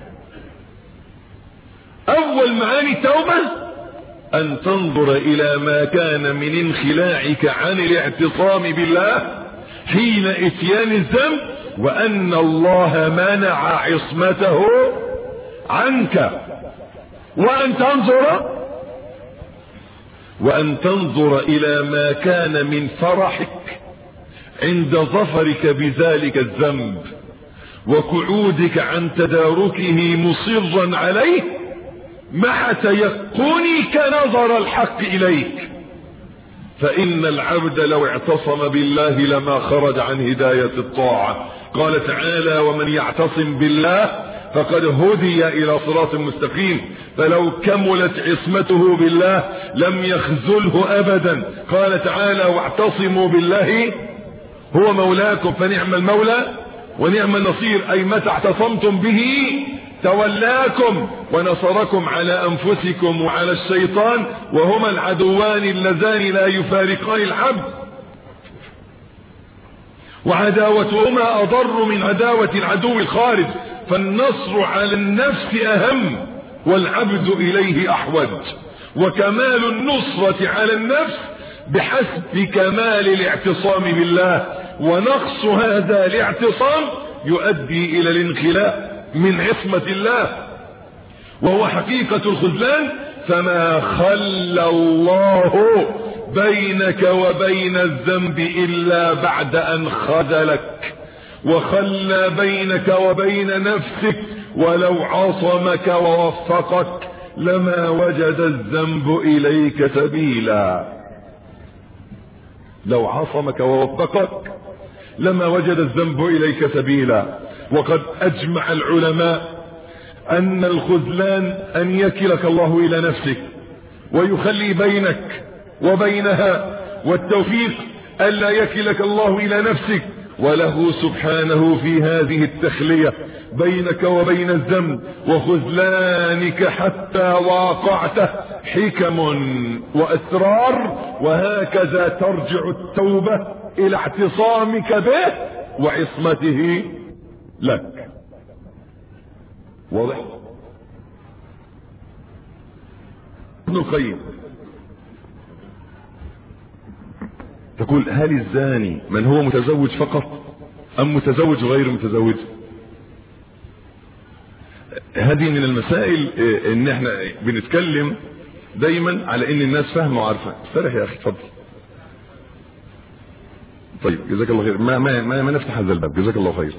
اول معاني التوبة ان تنظر الى ما كان من انخلاعك عن الاعتصام بالله حين اتيان الذنب، وان الله منع عصمته عنك، وان تنظر الى ما كان من فرحك عند ظفرك بذلك الذنب وقعودك عن تداركه مصرا عليه مع تيقنك نظر الحق اليك. فان العبد لو اعتصم بالله لما خرج عن هداية الطاعة. قال تعالى: ومن يعتصم بالله فقد هدي الى صراط مستقيم. فلو كملت عصمته بالله لم يخذله ابدا. قال تعالى: واعتصموا بالله هو مولاكم فنعم المولى ونعم النصير. اي متى اعتصمتم به تولاكم ونصركم على انفسكم وعلى الشيطان، وهما العدوان اللذان لا يفارقان العبد، وعداوتهما اضر من عداوة العدو الخارج. فالنصر على النفس اهم والعبد اليه احوج. وكمال النصرة على النفس بحسب كمال الاعتصام بالله، ونقص هذا الاعتصام يؤدي الى الانخلاء من عصمة الله وهو حقيقة الخذلان. فما خلى الله بينك وبين الذنب الا بعد ان خذلك وخلى بينك وبين نفسك. ولو عصمك ووفقك لما وجد الذنب اليك سبيلا. لو عصمك ووفقك لما وجد الذنب اليك سبيلا. وقد اجمع العلماء ان الخذلان ان يكلك الله الى نفسك ويخلي بينك وبينها، والتوفيق الا يكلك الله الى نفسك، وله سبحانه في هذه التخلية بينك وبين الذنب وخذلانك حتى واقعته حكم واسرار، وهكذا ترجع التوبة الى اعتصامك به وعصمته لك. واضح؟ ابن القيم تقول: هل الزاني من هو متزوج فقط ام متزوج غير متزوج؟ هذه من المسائل ان احنا بنتكلم دايما على ان الناس فاهمه وعارفه. استريح يا اخي، اتفضل. طيب جزاك الله خير. ما نفتح هذا الباب. جزاك الله خير.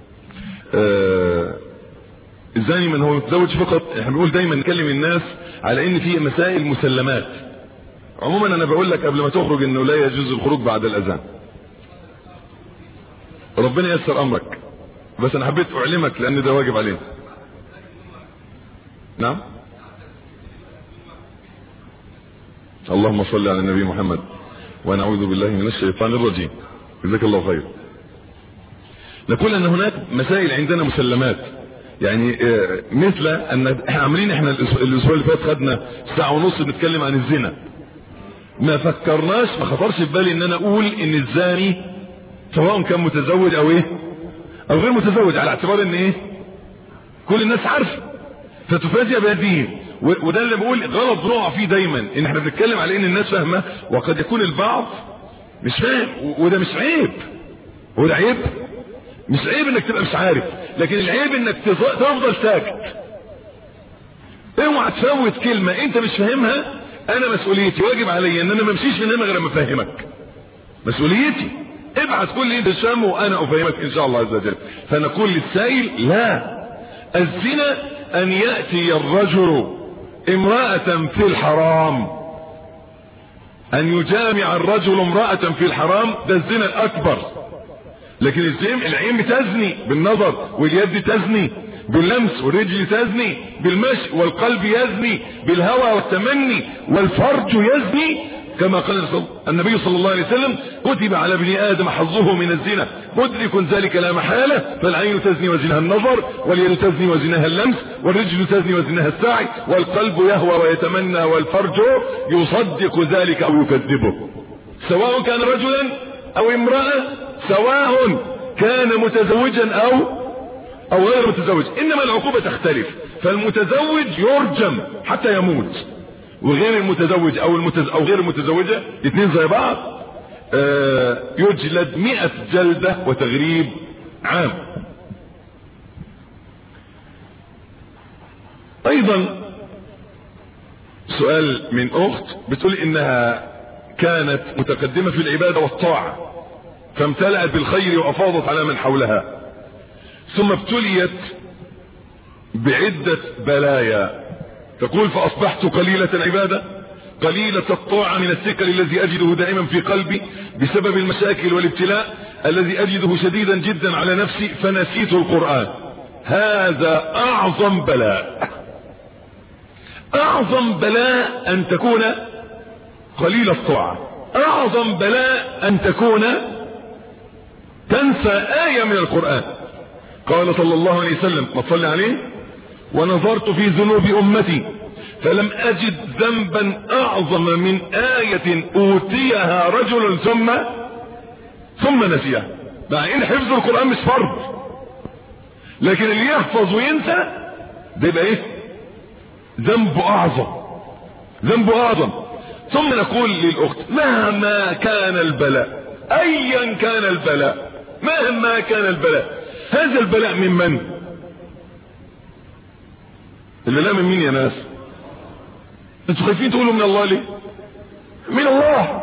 الزاني من هو متزوج فقط، احنا بنقول دايما نكلم الناس على ان في مسائل مسلمات. عموما انا بقول لك قبل ما تخرج انه لا يجوز الخروج بعد الاذان. ربنا ييسر امرك، بس انا حبيت اعلمك لان ده واجب علينا. نعم. اللهم صل على النبي محمد. ونعوذ بالله من الشيطان الرجيم. جزاك الله خير. نقول ان هناك مسائل عندنا مسلمات، يعني مثل ان احنا عاملين الاسبوع اللي فات خدنا ساعة ونص بنتكلم عن الزنا. ما فكرناش، ما خطرش في بالي ان انا اقول ان الزاني سواء كان متزوج او او غير متزوج، على اعتبار ان كل الناس عارفه فتفاجئ بهذه. وده اللي بقول غلط بنقع فيه دايما، ان احنا بنتكلم على ان الناس فاهمه وقد يكون البعض مش فاهم، وده مش عيب. وده عيب؟ مش عيب انك تبقى مش عارف، لكن العيب انك تفضل ساكت. اوعى تفوت كلمه انت مش فاهمها. انا مسؤوليتي، واجب علي ان انا ما امشيش من هنا غير ما افهمك. مسؤوليتي ابعث كل اللي انت تفهمه وانا افهمك ان شاء الله عز وجل. فنقول للسائل: لا، الزنا ان ياتي الرجل امرأة في الحرام، ان يجامع الرجل امرأة في الحرام، ده الزنا الاكبر. لكن العين بتزني بالنظر، واليد تزني باللمس، والرجل تزني بالمشي، والقلب يزني بالهوى والتمني، والفرج يزني كما قال النبي صلى الله عليه وسلم: كتب على ابن ادم حظه من الزنا مدرك ذلك لا محاله، فالعين تزني وزنها النظر، واليد تزني وزنها اللمس، والرجل تزني وزنها السعي، والقلب يهوى ويتمنى، والفرج يصدق ذلك او يكذبه، سواء كان رجلا او امرأة، سواء كان متزوجا او غير متزوج. انما العقوبة تختلف، فالمتزوج يرجم حتى يموت، وغير المتزوج او غير المتزوجة الاثنين زي بعض يجلد 100 جلدة وتغريب عام. ايضا سؤال من اخت بتقول انها كانت متقدمة في العبادة والطاعة، فامتلأت بالخير وافاضت على من حولها، ثم ابتليت بعدة بلايا. تقول: فاصبحت قليلة العبادة قليلة الطاعة من الثقل الذي اجده دائما في قلبي بسبب المشاكل والابتلاء الذي اجده شديدا جدا على نفسي، فنسيت القرآن. هذا اعظم بلاء. اعظم بلاء ان تكون قليل الطاعة، اعظم بلاء ان تكون تنسى آية من القرآن. قال صلى الله عليه وسلم: ما تصلي عليه: ونظرت في ذنوب امتي فلم اجد ذنبا اعظم من آية اوتيها رجل ثم نسيها. مع ان حفظ القرآن مش فرض، لكن اللي يحفظ وينسى ده يبقى ذنبه اعظم. ثم نقول للاخت: مهما كان البلاء، ايا كان البلاء، مهما كان البلاء، هذا البلاء من من؟ البلاء من مين يا ناس؟ انتوا خايفين تقولوا من الله ليه؟ من الله.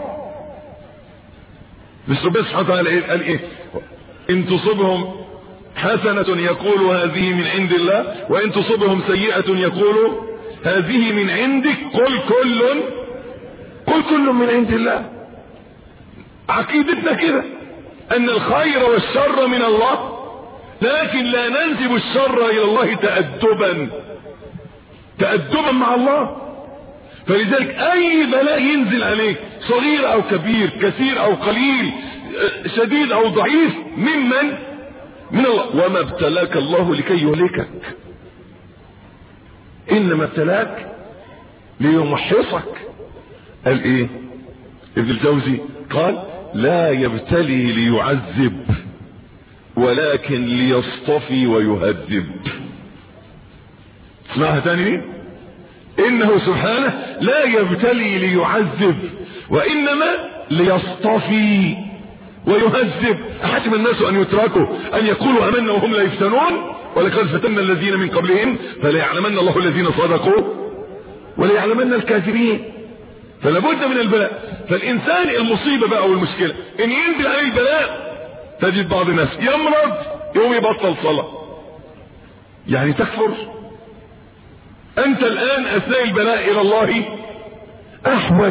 مش ربنا سبحانه وتعالى قال ايه؟ ان تصبهم حسنة يقولوا هذه من عند الله، وان تصبهم سيئة يقولوا هذه من عندك، قل كل من عند الله. عقيدتنا كده ان الخير والشر من الله، لكن لا ننسب الشر الى الله تأدبا مع الله. فلذلك اي بلاء ينزل عليك صغير او كبير، كثير او قليل، شديد او ضعيف، من الله. وما ابتلاك الله لكي يهلكك، انما ابتلاك ليمحصك. قال ايه ابن الجوزي؟ قال لا يبتلي ليعذب ولكن ليصطفي ويهذب. اسمعها تاني، انه سبحانه لا يبتلي ليعذب وانما ليصطفي ويهذب. احسب الناس ان يتركوا ان يقولوا امنا وهم لا يفتنون ولقد فتنا الذين من قبلهم فليعلمن الله الذين صدقوا وليعلمن الكاذبين. فلا بد من البلاء. فالانسان المصيبه بقى والمشكله ان ينزل عليه البلاء تجد بعض الناس يمرض يوم يبطل صلاه، يعني تكفر. انت الان اثناء البلاء الى الله احوج،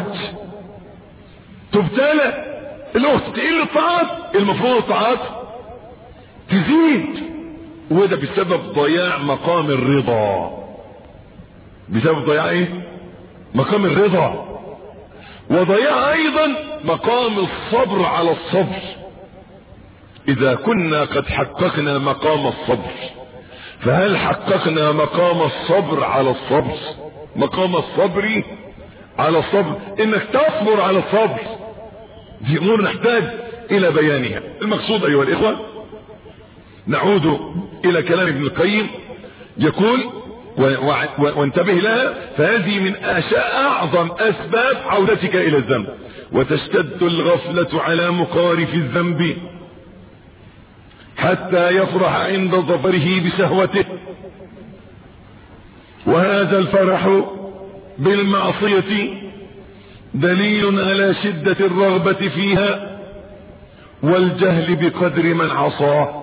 تبتلى. الاخت تقل الطاعات، المفروض الطاعات تزيد، وده بسبب ضياع مقام الرضا. بسبب ضياع ايه؟ مقام الرضا. وضياع ايضا مقام الصبر على الصبر. اذا كنا قد حققنا مقام الصبر، فهل حققنا مقام الصبر على الصبر؟ مقام الصبر على الصبر، انك تصبر على الصبر، دي امور نحتاج الى بيانها. المقصود ايها الاخوة، نعود الى كلام ابن القيم، يقول وانتبه لها، فهذه من اعظم اسباب عودتك الى الذنب. وتشتد الغفلة على مقارف الذنب حتى يفرح عند ظفره بشهوته، وهذا الفرح بالمعصية دليل على شدة الرغبة فيها والجهل بقدر من عصاه،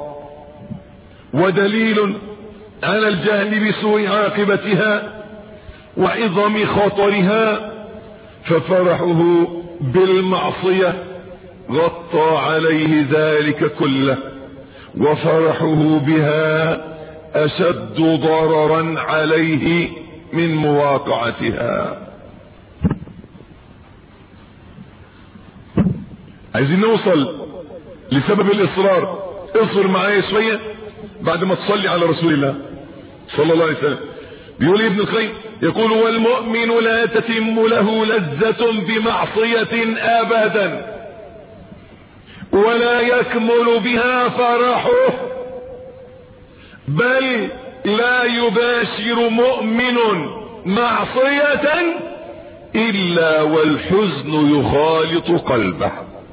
ودليل على الجهل بسوء عاقبتها وعظم خطرها. ففرحه بالمعصية غطى عليه ذلك كله، وفرحه بها أشد ضررا عليه من مواقعتها. عايزين نوصل لسبب الإصرار. اصبر معايا شوية بعد ما تصلي على رسول الله صلى الله عليه وسلم. بيقول ابن القيم، يقول والمؤمن لا تتم له لذة بمعصية أبدا ولا يكمل بها فرحه، بل لا يباشر مؤمن معصية إلا والحزن يخالط قلبه.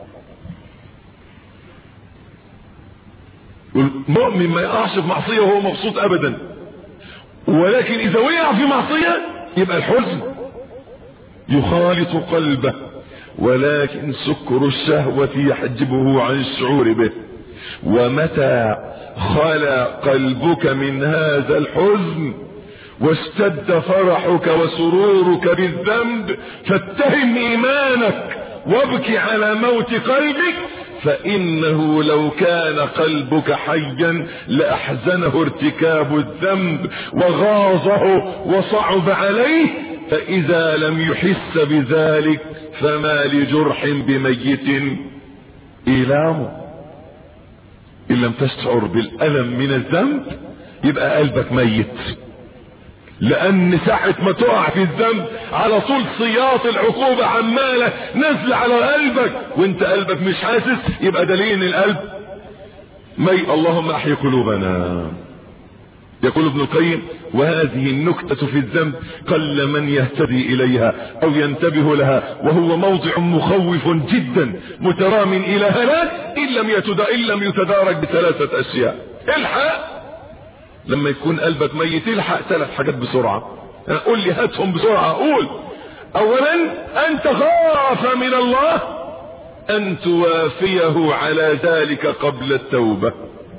المؤمن ما يقعش في معصية وهو مبسوط أبدا، ولكن إذا وقع في معصية يبقى الحزن يخالط قلبه. ولكن سكر الشهوة يحجبه عن الشعور به، ومتى خلا قلبك من هذا الحزن واشتد فرحك وسرورك بالذنب فاتهم إيمانك وابكي على موت قلبك، فإنه لو كان قلبك حيا لأحزنه ارتكاب الذنب وغاظه وصعب عليه، فإذا لم يحس بذلك فما لجرح بميت إيلام. إن لم تشعر بالألم من الذنب يبقى قلبك ميت، لأن ساعة ما تقع في الذنب على طول سياط العقوبة عمالة نزل على قلبك وانت قلبك مش حاسس، يبقى دليل ان القلب ميت. اللهم احي قلوبنا. يقول ابن القيم وهذه النكتة في الذنب قل من يهتدي إليها أو ينتبه لها، وهو موضع مخوف جدا مترام إلى هلاك إن لم يتدارك بثلاثة أشياء. الحق لما يكون قلبك ميت، الحق ثلاث حاجات بسرعة. قول لي هاتهم بسرعة. قول. أولا أن تخاف من الله أن توافيه على ذلك قبل التوبة.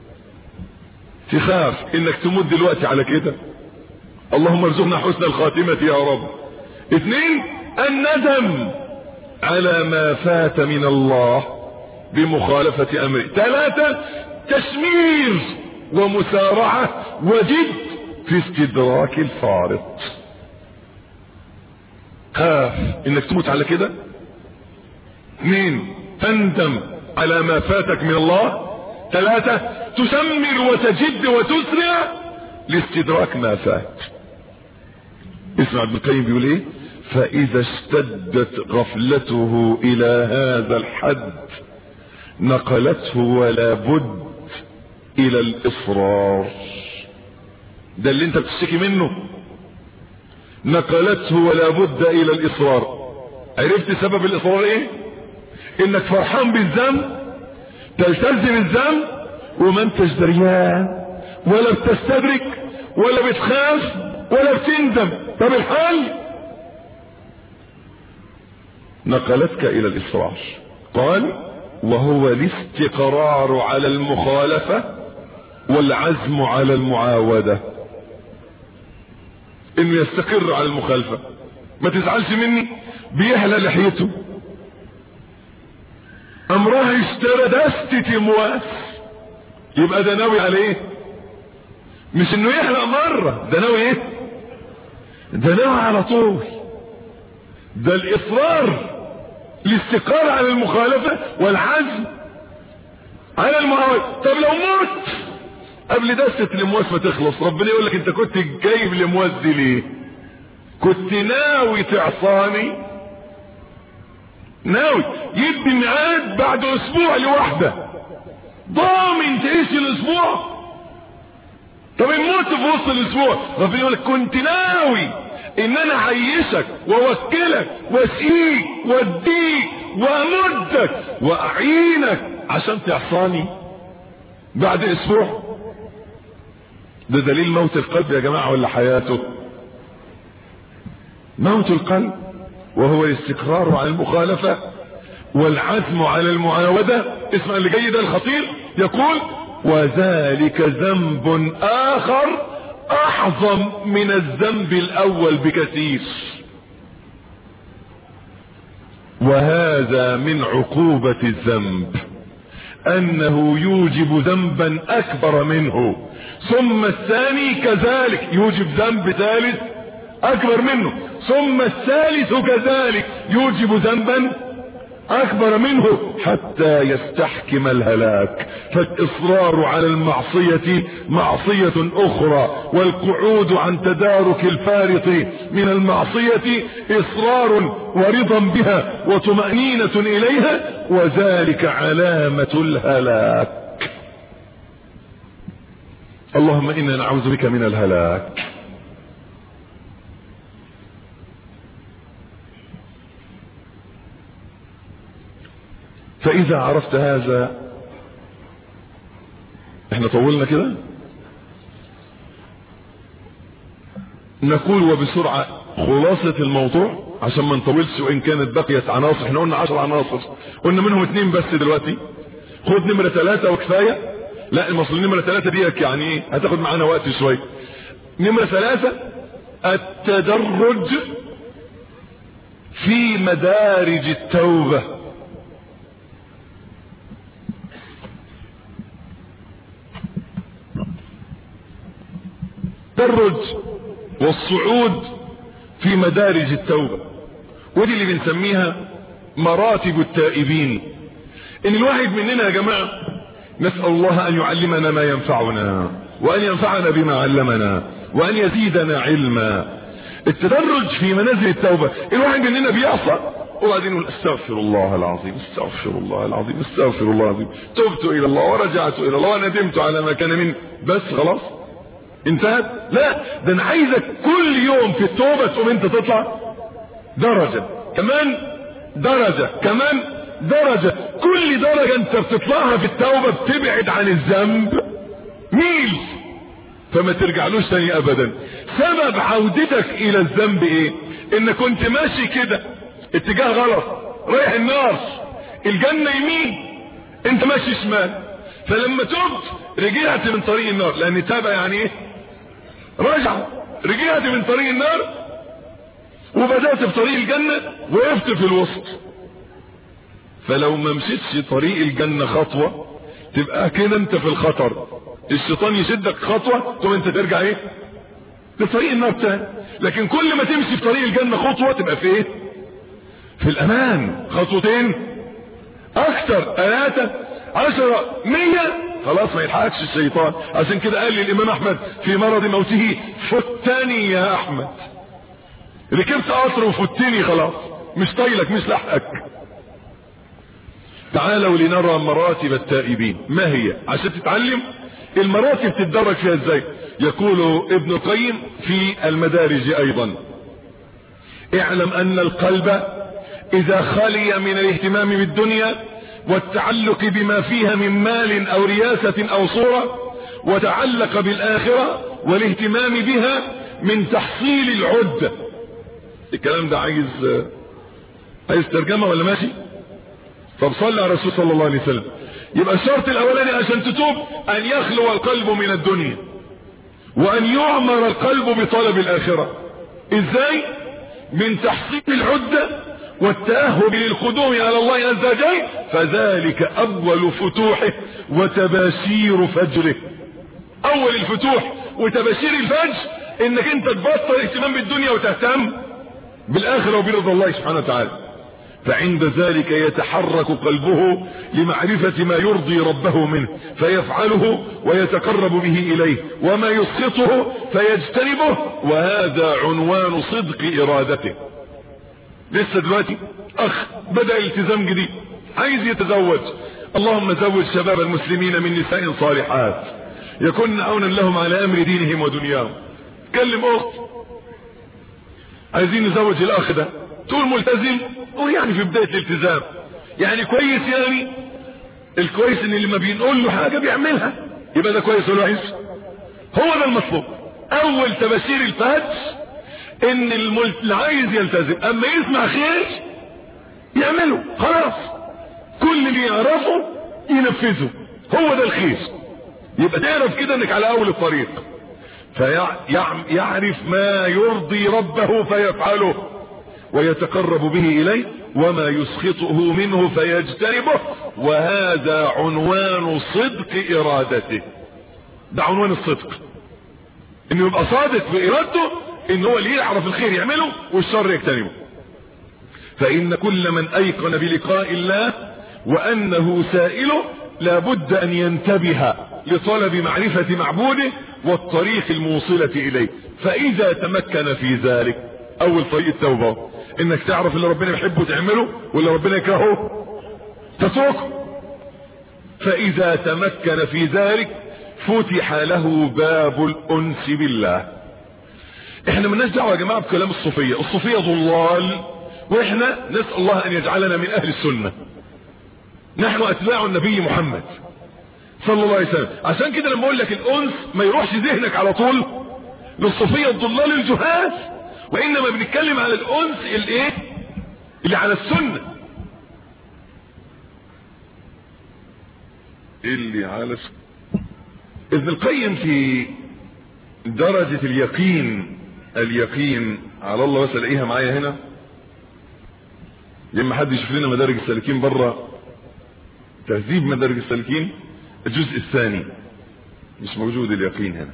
تخاف انك تموت دلوقتي على كده، اللهم ارزقنا حسن الخاتمة يا رب. اثنين الندم على ما فات من الله بمخالفة امره. ثلاثة تشمير ومسارعة وجد في استدراك الفارط. خاف انك تموت على كده. 2 تندم على ما فاتك من الله. 3 تسمر وتجد وتسرع لاستدراك ما فات. اسمع ابن القيم بيقول ايه: فاذا اشتدت غفلته الى هذا الحد نقلته ولا بد الى الاصرار. ده اللي انت بتشتكي منه. نقلته ولا بد الى الاصرار. عرفت سبب الاصرار ايه؟ انك فرحان بالذنب، تلتزم الذنب وما انتش دريان ولا بتستدرك ولا بتخاف ولا بتندم. طب الحل؟ نقلتك الى الاصرار. قال: وهو الاستقرار على المخالفة والعزم على المعاودة. انه يستقر على المخالفة. ما تزعلش مني، بيحلى لحيته، امراه اشترى دستة مواس، يبقى ده ناوي على ايه؟ مش انه يحلق مرة، ده ناوي ايه؟ ده ناوي على طول. ده الاصرار، الاستقرار على المخالفة والعزم على المعاودة. طب لو مت قبل دستة المواس ما تخلص، ربنا يقول لك: انت كنت جايب المواس دي ليه؟ كنت ناوي تعصاني؟ ناوي يدي ميعاد بعد اسبوع لوحده، ضامن تعيش الاسبوع؟ طب الموت في وسط الاسبوع، ربنا يقول لك: كنت ناوي ان انا اعيشك واوكلك واسقيك واديك وامدك واعينك عشان تعصاني بعد اسبوع؟ ده دليل موت القلب يا جماعة ولا حياته؟ موت القلب، وهو الاستقرار على المخالفة والعزم على المعاودة. اسمع اللي جاي ده الخطير، يقول: وذلك ذنب اخر اعظم من الذنب الاول بكثير. وهذا من عقوبة الذنب انه يوجب ذنبا اكبر منه، ثم الثاني كذلك يوجب ذنب ثالث اكبر منه، ثم الثالث كذلك يوجب ذنبا اكبر منه، حتى يستحكم الهلاك. فالاصرار على المعصية معصية اخرى، والقعود عن تدارك الفارط من المعصية اصرار ورضا بها وطمأنينة اليها، وذلك علامة الهلاك. اللهم انا نعوذ بك من الهلاك. فاذا عرفت هذا، احنا طولنا كده، نقول وبسرعة خلاصة الموضوع عشان ما نطولش، وان كانت بقيت عناصر. احنا قلنا 10 عناصر، قلنا منهم 2 بس دلوقتي. خد نمرة 3 وكفاية. لا المصل نمرة 3 ديك يعني ايه؟ هتاخد معانا وقت شوية. نمرة 3: التدرج في مدارج التوبة. التدرج والصعود في مدارج التوبة، ودي اللي بنسميها مراتب التائبين. ان الواحد مننا يا جماعة نسأل الله ان يعلمنا ما ينفعنا، وان ينفعنا بما علمنا، وان يزيدنا علما. التدرج في منازل التوبة، الواحد مننا بيعصى وبعدين يقول: استغفر الله العظيم، استغفر الله العظيم، استغفر الله العظيم، تبت الى الله ورجعت الى الله وندمت على ما كان مني. بس خلاص انتهت؟ لا، ده انا عايزك كل يوم في التوبة تقوم انت تطلع درجة كمان، درجة كمان، درجة. كل درجة انت بتطلعها في التوبة بتبعد عن الذنب ميل، فما ترجعلوش تاني ابدا. سبب عودتك الى الذنب ايه؟ ان كنت ماشي كده اتجاه غلط، رايح النار، الجنة يمين، انت ماشي شمال. فلما تبت رجعت من طريق النار، لان تابع يعني ايه؟ رجع. رجعت من طريق النار وبدأت في طريق الجنة، وقفت في الوسط. فلو ما مشيتش طريق الجنة خطوة تبقى كده انت في الخطر، الشيطان يشدك خطوة ثم انت ترجع ايه لطريق النار تاني. لكن كل ما تمشي في طريق الجنة خطوة تبقى في ايه في الامان. خطوتين اكثر 3 10 100 خلاص ما يلحقش الشيطان. عشان كده قال لي الامام احمد في مرض موته فتني يا احمد، ركبت قطر وفتني خلاص مش طايلك مش لحقك. تعالوا لنرى مراتب التائبين ما هي عشان تتعلم المراتب تتدرج فيها ازاي. يقول ابن القيم في المدارج ايضا: اعلم ان القلب اذا خلي من الاهتمام بالدنيا والتعلق بما فيها من مال او رياسة او صورة وتعلق بالاخرة والاهتمام بها من تحصيل العدة. الكلام ده عايز ترجمة ولا ماشي؟ طب صلى على الرسول صلى الله عليه وسلم. يبقى الشرط الاولاني عشان تتوب ان يخلو القلب من الدنيا وان يعمر القلب بطلب الاخرة. ازاي؟ من تحصيل العدة والتأهب للقدوم على الله عز وجل، فذلك اول فتوحه وتباشير فجره. اول الفتوح وتباشير الفجر انك انت تبطل اهتمام بالدنيا وتهتم بالاخرة وبرضا الله سبحانه وتعالى. فعند ذلك يتحرك قلبه لمعرفة ما يرضي ربه منه فيفعله ويتقرب به إليه، وما يسخطه فيجتنبه، وهذا عنوان صدق إرادته. لسه دلوقتي أخ بدأ التزام جديد عايز يتزوج، اللهم زوج شباب المسلمين من نساء صالحات يكن عونا لهم على أمر دينهم ودنياهم. كلم أخت عايزين نزوج الأخ ده، تقول ملتزم ويعني في بداية الالتزام يعني كويس، يعني الكويس ان اللي ما بينقول له حاجة بيعملها يبقى ده كويس ولا وحش؟ هو ده المطلوب. اول تباشير الفجر ان اللي عايز يلتزم اما يسمع خير يعمله خلاص، كل اللي يعرفه ينفذه، هو ده الخير. يبقى تعرف كده انك على اول الطريق، فيعرف ما يرضي ربه فيفعله ويتقرب به إليه، وما يسخطه منه فيجتنبه، وهذا عنوان صدق إرادته. ده عنوان الصدق، انه يبقى صادق بإرادته ان هو اللي يعرف الخير يعمله والشر يجتنبه. فإن كل من أيقن بلقاء الله وأنه سائله لابد أن ينتبه لطلب معرفة معبوده والطريق الموصلة إليه. فإذا تمكن في ذلك، أول طريق التوبة انك تعرف اللي ربنا يحبه تعمله واللي ربنا يكرهه تتركه. فاذا تمكن في ذلك فتح له باب الانس بالله. احنا مالناش دعوه يا جماعه بكلام الصوفيه، الصوفيه ضلال، واحنا نسال الله ان يجعلنا من اهل السنه. نحن اتباع النبي محمد صلى الله عليه وسلم. عشان كده لما اقول لك الانس ما يروحش ذهنك على طول للصوفيه الضلال الجهال، وانما بنتكلم على الانس الايه اللي على السنة، اللي على السنة. ابن القيم في درجة اليقين على الله، بس الاقيها معايا هنا لما حد يشوف لنا مدارج السالكين بره، تهذيب مدارج السالكين الجزء الثاني مش موجود اليقين هنا.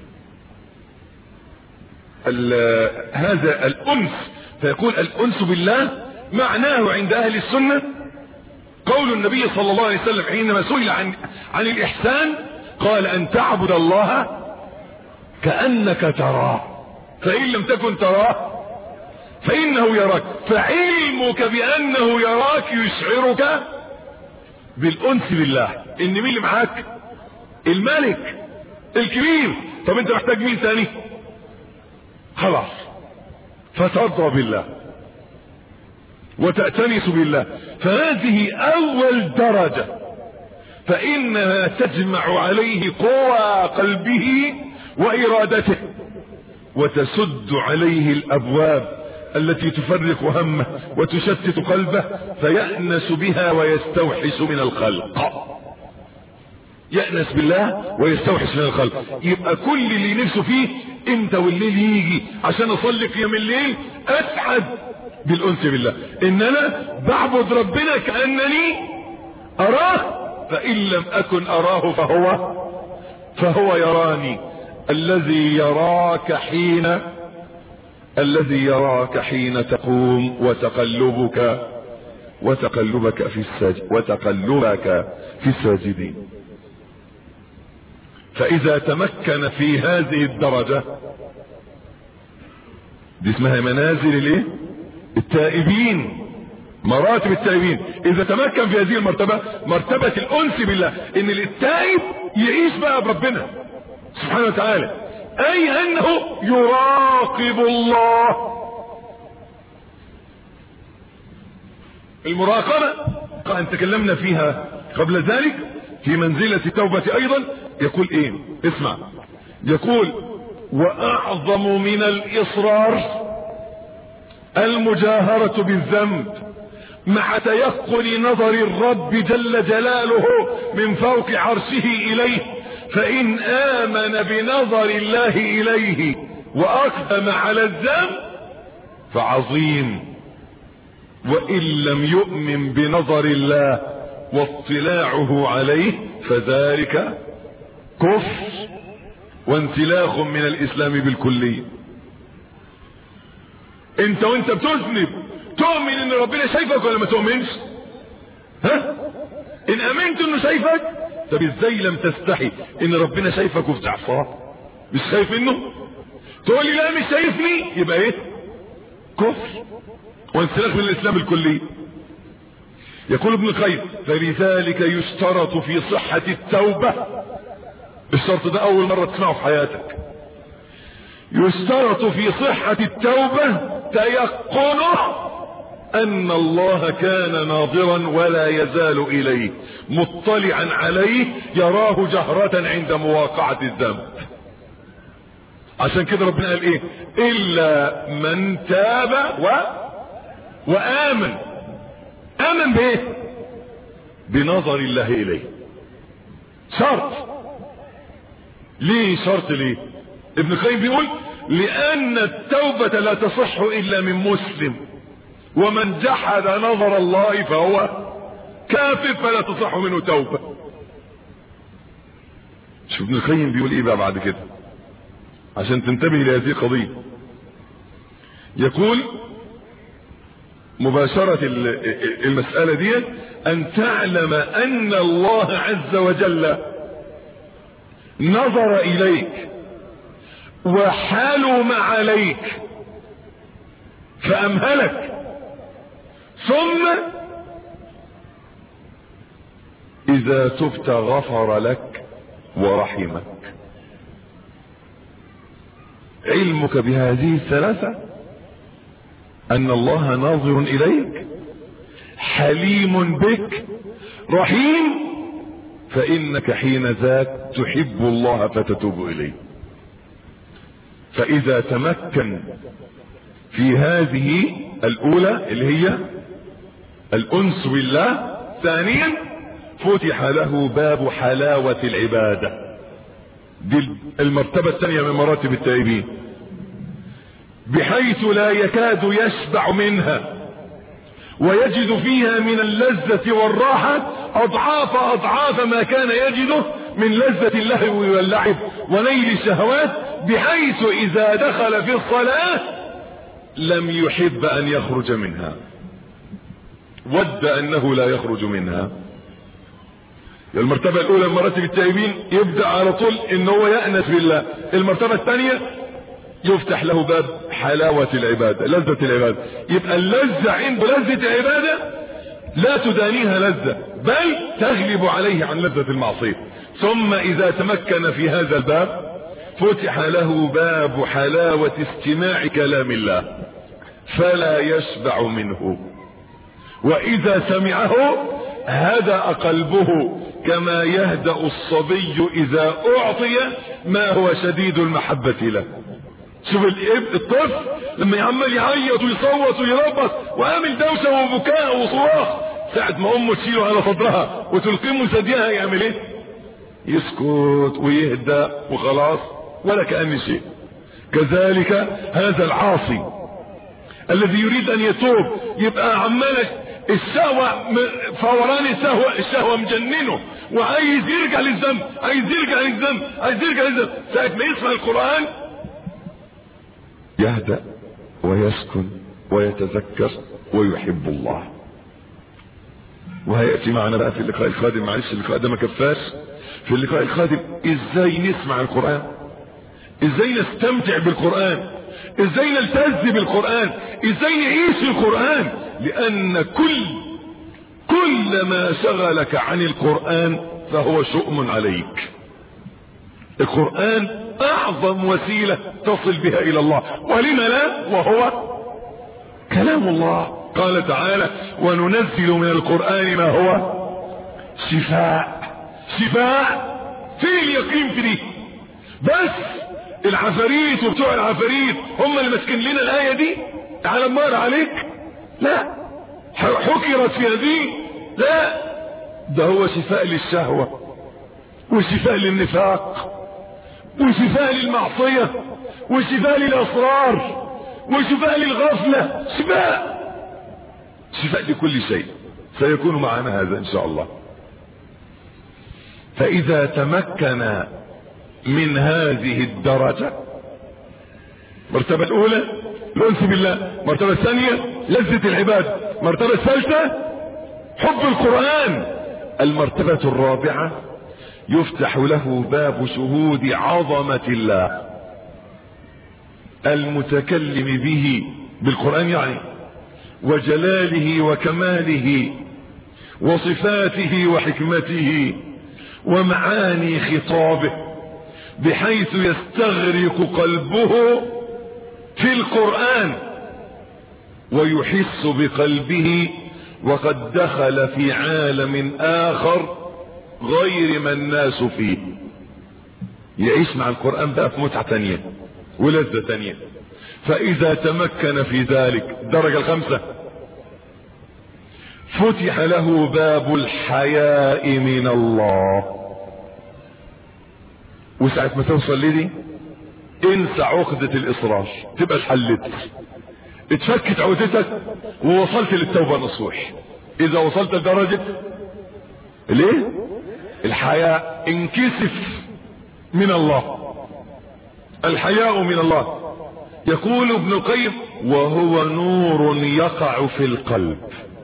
هذا الأنس، فيقول الأنس بالله معناه عند أهل السنة قول النبي صلى الله عليه وسلم حينما سئل عن الإحسان قال أن تعبد الله كأنك تراه فإن لم تكن تراه فإنه يراك. فعلمك بأنه يراك يشعرك بالأنس بالله. إن مين اللي معاك؟ الملك الكبير. طب أنت محتاج مين تاني؟ خلاص فترضى بالله وتأتنس بالله. فهذه اول درجة، فانها تجمع عليه قوى قلبه وارادته وتسد عليه الابواب التي تفرق همه وتشتت قلبه فيأنس بها ويستوحش من الخلق. يأنس بالله ويستوحش من الخلق. يبقى كل اللي نفسه فيه انت والليل يجي عشان اصلي قيام الليل اسعد بالانس بالله، ان انا بعبد ربنا كأنني اراه فان لم اكن اراه فهو يراني. الذي يراك حين تقوم وتقلبك في الساجدين. فإذا تمكن في هذه الدرجة، دي اسمها منازل التائبين، مراتب التائبين. إذا تمكن في هذه المرتبة، مرتبة الأنس بالله، إن التائب يعيش بقى بربنا سبحانه وتعالى، أي أنه يراقب الله. المراقبة أن تكلمنا فيها قبل ذلك في منزلة التوبة أيضا. يقول إيه؟ اسمع، يقول: وأعظم من الإصرار المجاهرة بالذنب مع تيقن نظر الرب جل جلاله من فوق عرشه إليه، فإن آمن بنظر الله إليه وأقدم على الذنب فعظيم، وإن لم يؤمن بنظر الله واطلاعه عليه فذلك كفر وانسلاخ من الإسلام بالكلية. انت وانت بتذنب تؤمن ان ربنا شايفك ولا ما تؤمنش؟ ها؟ ان امنت انه شايفك، طب ازاي لم تستحي ان ربنا شايفك وبتعصاه؟ مش خايف منه؟ تقول لي لا مش شايفني، يبقى ايه؟ كفر وانسلاخ من الاسلام الكلي. يقول ابن القيم: فلذلك يشترط في صحة التوبة، الشرط ده اول مرة تسمعه في حياتك، يشترط في صحة التوبة تيقنه ان الله كان ناظرا ولا يزال اليه مطلعا عليه، يراه جهرة عند مواقعة الذنب. عشان كده ربنا قال ايه؟ الا من تاب وآمن. آمن بايه؟ بنظر الله اليه. شرط. ليه شرط؟ ليه؟ ابن القيم بيقول: لان التوبة لا تصح الا من مسلم، ومن جحد نظر الله فهو كافر فلا تصح منه توبة. شوف ابن القيم بيقول ايه بقى بعد كده عشان تنتبه لهذه القضية. يقول مباشرة المسألة دي: ان تعلم ان الله عز وجل نظر اليك وحلم عليك فامهلك، ثم اذا تبت غفر لك ورحمك. علمك بهذه الثلاثة: ان الله ناظر اليك، حليم بك، رحيم، فانك حين ذاك تحب الله فتتوب اليه. فاذا تمكن في هذه الاولى اللي هي الانس بالله، ثانيا فتح له باب حلاوة العبادة، دي المرتبة الثانية من مراتب التائبين، بحيث لا يكاد يشبع منها ويجد فيها من اللذة والراحة اضعاف ما كان يجده من لذة اللهو واللعب ونيل الشهوات، بحيث اذا دخل في الصلاة لم يحب ان يخرج منها، ود انه لا يخرج منها. المرتبة الاولى من مراتب التائبين يبدأ على طول ان هو يأنس بالله. المرتبة الثانية يفتح له باب حلاوة العبادة، لذة العبادة. يبقى اللذة عند لذة العبادة لا تدانيها لذة، بل تغلب عليه عن لذة المعصية. ثم اذا تمكن في هذا الباب فتح له باب حلاوة استماع كلام الله فلا يشبع منه، واذا سمعه هدأ قلبه كما يهدأ الصبي اذا اعطي ما هو شديد المحبة له. شوف الطفل لما يعمل يعيط ويصوت ويربص وعامل دوشة وبكاء وصراخ، ساعة ما امه تشيله على صدرها وتلقمه ثديها يعمل ايه؟ يسكت ويهدأ وخلاص ولا كأن شيء. كذلك هذا العاصي الذي يريد ان يتوب يبقى عمالك الشهوة فوران الشهوة مجننه وعايز يرجع للذنب، عايز يرجع للذنب، عايز يرجع للذنب. ساعة ما يسمع القرآن
يهدأ ويسكن ويتذكر ويحب الله. وهيأتي معنا بقى في اللقاء القادم، معلش اللقاء ده ما كفاش، في اللقاء القادم ازاي نسمع القرآن، ازاي نستمتع بالقرآن، ازاي نلتز بالقرآن، ازاي نعيش القرآن. لان كل ما شغلك عن القرآن فهو شؤم عليك. القرآن اعظم وسيلة تصل بها الى الله، ولم لا وهو كلام الله. قال تعالى وننزل من القرآن ما هو شفاء. في اليقين في دي. بس العفاريت وبتوع العفاريت هم اللي ماسكين لنا الآية دي على النار عليك؟ لا. حكرت في هذه؟ لا، ده هو شفاء للشهوة وشفاء للنفاق وشفاء للمعصية وشفاء للأسرار وشفاء للغفلة. شفاء لكل شيء. سيكون معنا هذا إن شاء الله. فإذا تمكن من هذه الدرجة، المرتبة الأولى الأنس بالله، المرتبة الثانية لذة العبادة، المرتبة الثالثة حب القرآن، المرتبة الرابعة يفتح له باب شهود عظمة الله المتكلم به بالقرآن يعني، وجلاله وكماله وصفاته وحكمته ومعاني خطابه، بحيث يستغرق قلبه في القرآن ويحس بقلبه وقد دخل في عالم آخر غير ما الناس فيه. يعيش مع القرآن بقى في متعة تانية ولذة تانية. فإذا تمكن في ذلك الدرجة الخامسة فتح له باب الحياء من الله. وساعة ما توصل لدي انسى عقدة الإصرار، تبقى اتحلت، اتفكت عقدتك ووصلت للتوبة النصوح. إذا وصلت لدرجة ليه الحياء، انكسف من الله، الحياء من الله. يقول ابن القيم وهو نور يقع في القلب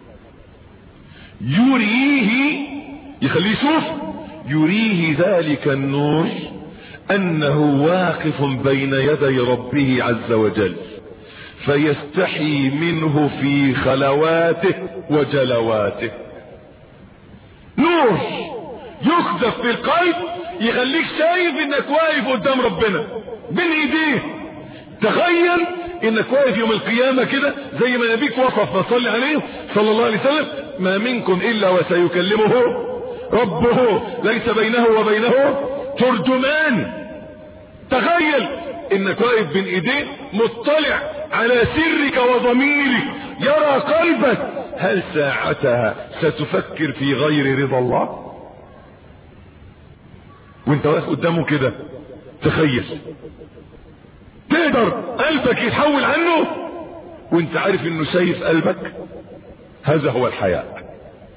يريه، يخليه يشوف، يريه ذلك النور انه واقف بين يدي ربه عز وجل، فيستحي منه في خلواته وجلواته. نور يقذف في القلب يخليك شايف انك واقف قدام ربنا بين ايديه. تخيل انك واقف يوم القيامة كده زي ما نبيك وصف وصلي عليه صلى الله عليه وسلم: ما منكم الا وسيكلمه ربه ليس بينه وبينه ترجمان. تخيل انك واقف بين ايديه مطلع على سرك وضميرك، يرى قلبك. هل ساعتها ستفكر في غير رضا الله وانت واقف قدامه كده؟ تخيل تقدر قلبك يتحول عنه وانت عارف انه شايف قلبك؟ هذا هو الحياء.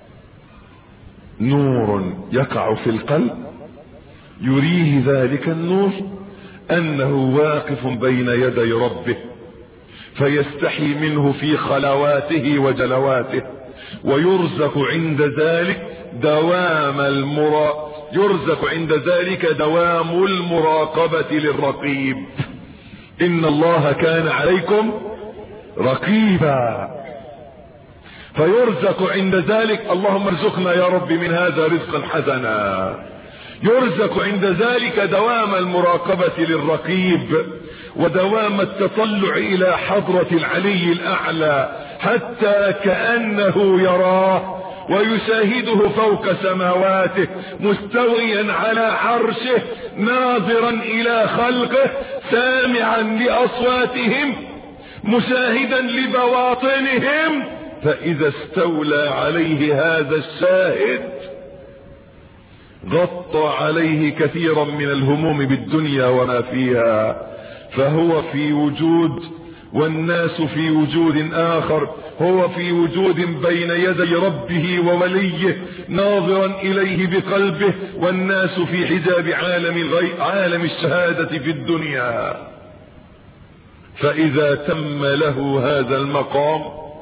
نور يقع في القلب يريه ذلك النور انه واقف بين يدي ربه، فيستحي منه في خلواته وجلواته، ويرزق عند ذلك دوام المراقبة للرقيب. إن الله كان عليكم رقيبا. فيرزق عند ذلك، اللهم ارزقنا يا رب من هذا رزقا حسنا. يرزق عند ذلك دوام المراقبة للرقيب ودوام التطلع إلى حضرة العلي الأعلى، حتى كأنه يراه ويشاهده فوق سماواته مستويا على عرشه، ناظرا إلى خلقه، سامعا لأصواتهم، مشاهدا لبواطنهم. فإذا استولى عليه هذا الشاهد غطى عليه كثيرا من الهموم بالدنيا وما فيها، فهو في وجود
والناس في وجود آخر، هو في وجود بين يدي ربه ووليه ناظرا إليه بقلبه، والناس في حجاب عالم الشهادة في الدنيا. فإذا تم له هذا المقام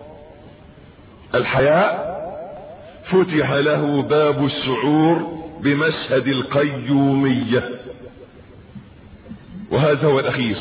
الحياء فتح له باب الشعور بمشهد القيومية، وهذا هو الأخير،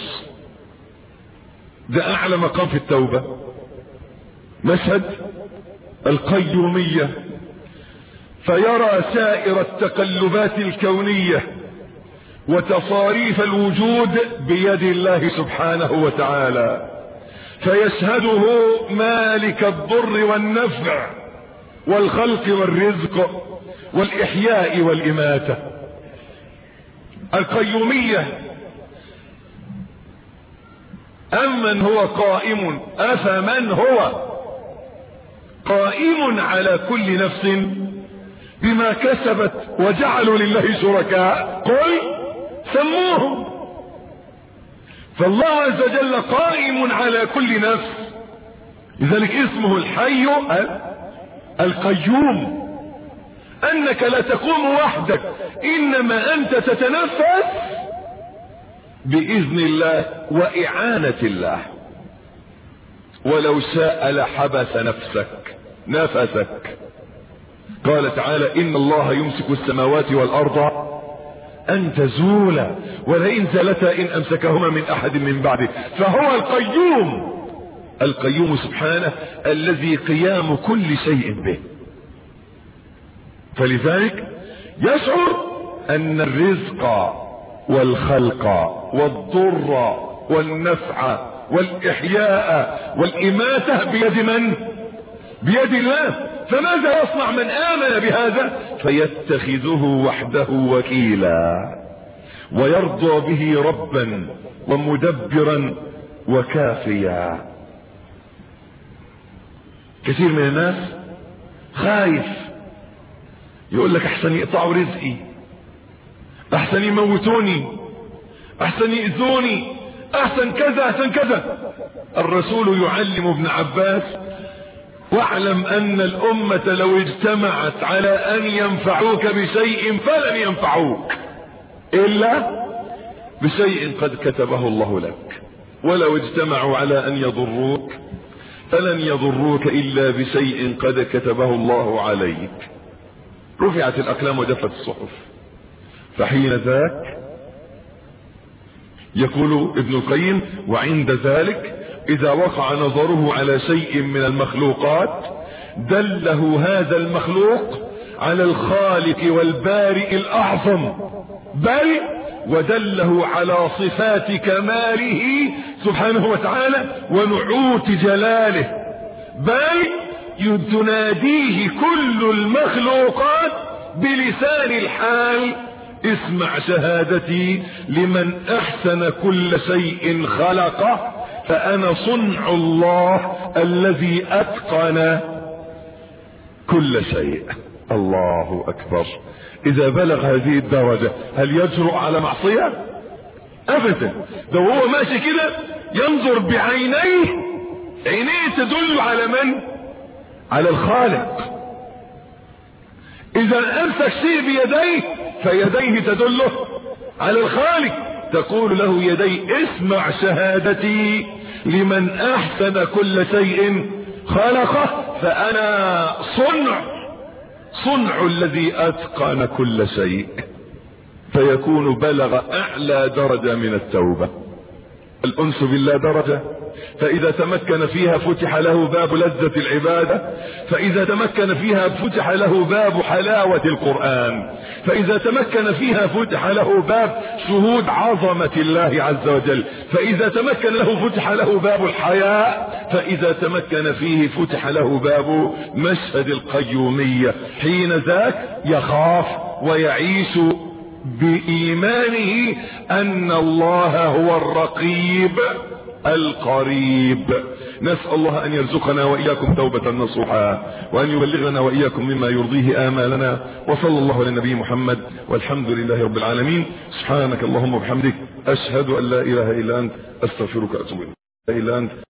ده أعلى مقام في التوبة، مشهد القيومية. فيرى سائر التقلبات الكونية وتصاريف الوجود بيد الله سبحانه وتعالى، فيشهده مالك الضر والنفع والخلق والرزق والإحياء والإماتة. القيومية. أمن هو قائم، أفمن هو قائم على كل نفس بما كسبت وجعلوا لله شركاء قل سموهم. فالله عز وجل قائم على كل نفس، لذلك اسمه الحي القيوم. أنك لا تقوم وحدك، إنما أنت تتنفس بإذن الله وإعانة الله، ولو شاء لحبس نفسك. قال تعالى إن الله يمسك السماوات والأرض أن تزولا ولئن زالتا إن أمسكهما من أحد من بعده. فهو القيوم سبحانه الذي قيام كل شيء به. فلذلك يشعر أن الرزق والخلق والضر والنفع والإحياء والإماتة بيد من؟ بيد الله. فماذا يصنع من آمن بهذا؟ فيتخذه وحده وكيلا ويرضى به ربا ومدبرا وكافيا. كثير من الناس خايف، يقول لك احسن يقطعوا رزقي، احسن يموتوني، احسن يؤذوني، احسن كذا احسن كذا. الرسول يعلم ابن عباس واعلم ان الامة لو اجتمعت على ان ينفعوك بشيء فلن ينفعوك الا بشيء قد كتبه الله لك، ولو اجتمعوا على ان يضروك فلن يضروك الا بشيء قد كتبه الله عليك. رفعت الاقلام وجفت الصحف. فحين ذاك يقول ابن القيم وعند ذلك اذا وقع نظره على شيء من المخلوقات دله هذا المخلوق على الخالق والبارئ الاعظم، بل ودله على صفات كماله سبحانه وتعالى ونعوت جلاله، بل تناديه كل المخلوقات بلسان الحال اسمع شهادتي لمن احسن كل شيء خلقه فانا صنع الله الذي اتقن كل شيء. الله اكبر. اذا بلغ هذه الدرجة هل يجرؤ على معصية؟ ابدا. ده هو ماشي كده ينظر بعينيه، عينيه تدل على من؟ على الخالق. اذا امسك شيء بيديه فيديه تدله على الخالق، تقول له يدي اسمع شهادتي لمن احسن كل شيء خلقه فانا صنع الذي اتقن كل شيء. فيكون بلغ اعلى درجة من التوبة. الانس بالله درجة، فاذا تمكن فيها فتح له باب لذة العبادة، فاذا تمكن فيها فتح له باب حلاوة القرآن، فاذا تمكن فيها فتح له باب شهود عظمة الله عز وجل، فاذا تمكن له فتح له باب الحياء، فاذا تمكن فيه فتح له باب مشهد القيومية. حين ذاك يخاف ويعيش بإيمانه أن الله هو الرقيب القريب. نسأل الله أن يرزقنا وإياكم توبة نصوحا، وأن يبلغنا وإياكم مما يرضيه آمالنا. وصلى الله على النبي محمد والحمد لله رب العالمين. سبحانك اللهم وبحمدك أشهد أن لا إله إلا أنت أستغفرك وأتوب إليك.
إلا أنت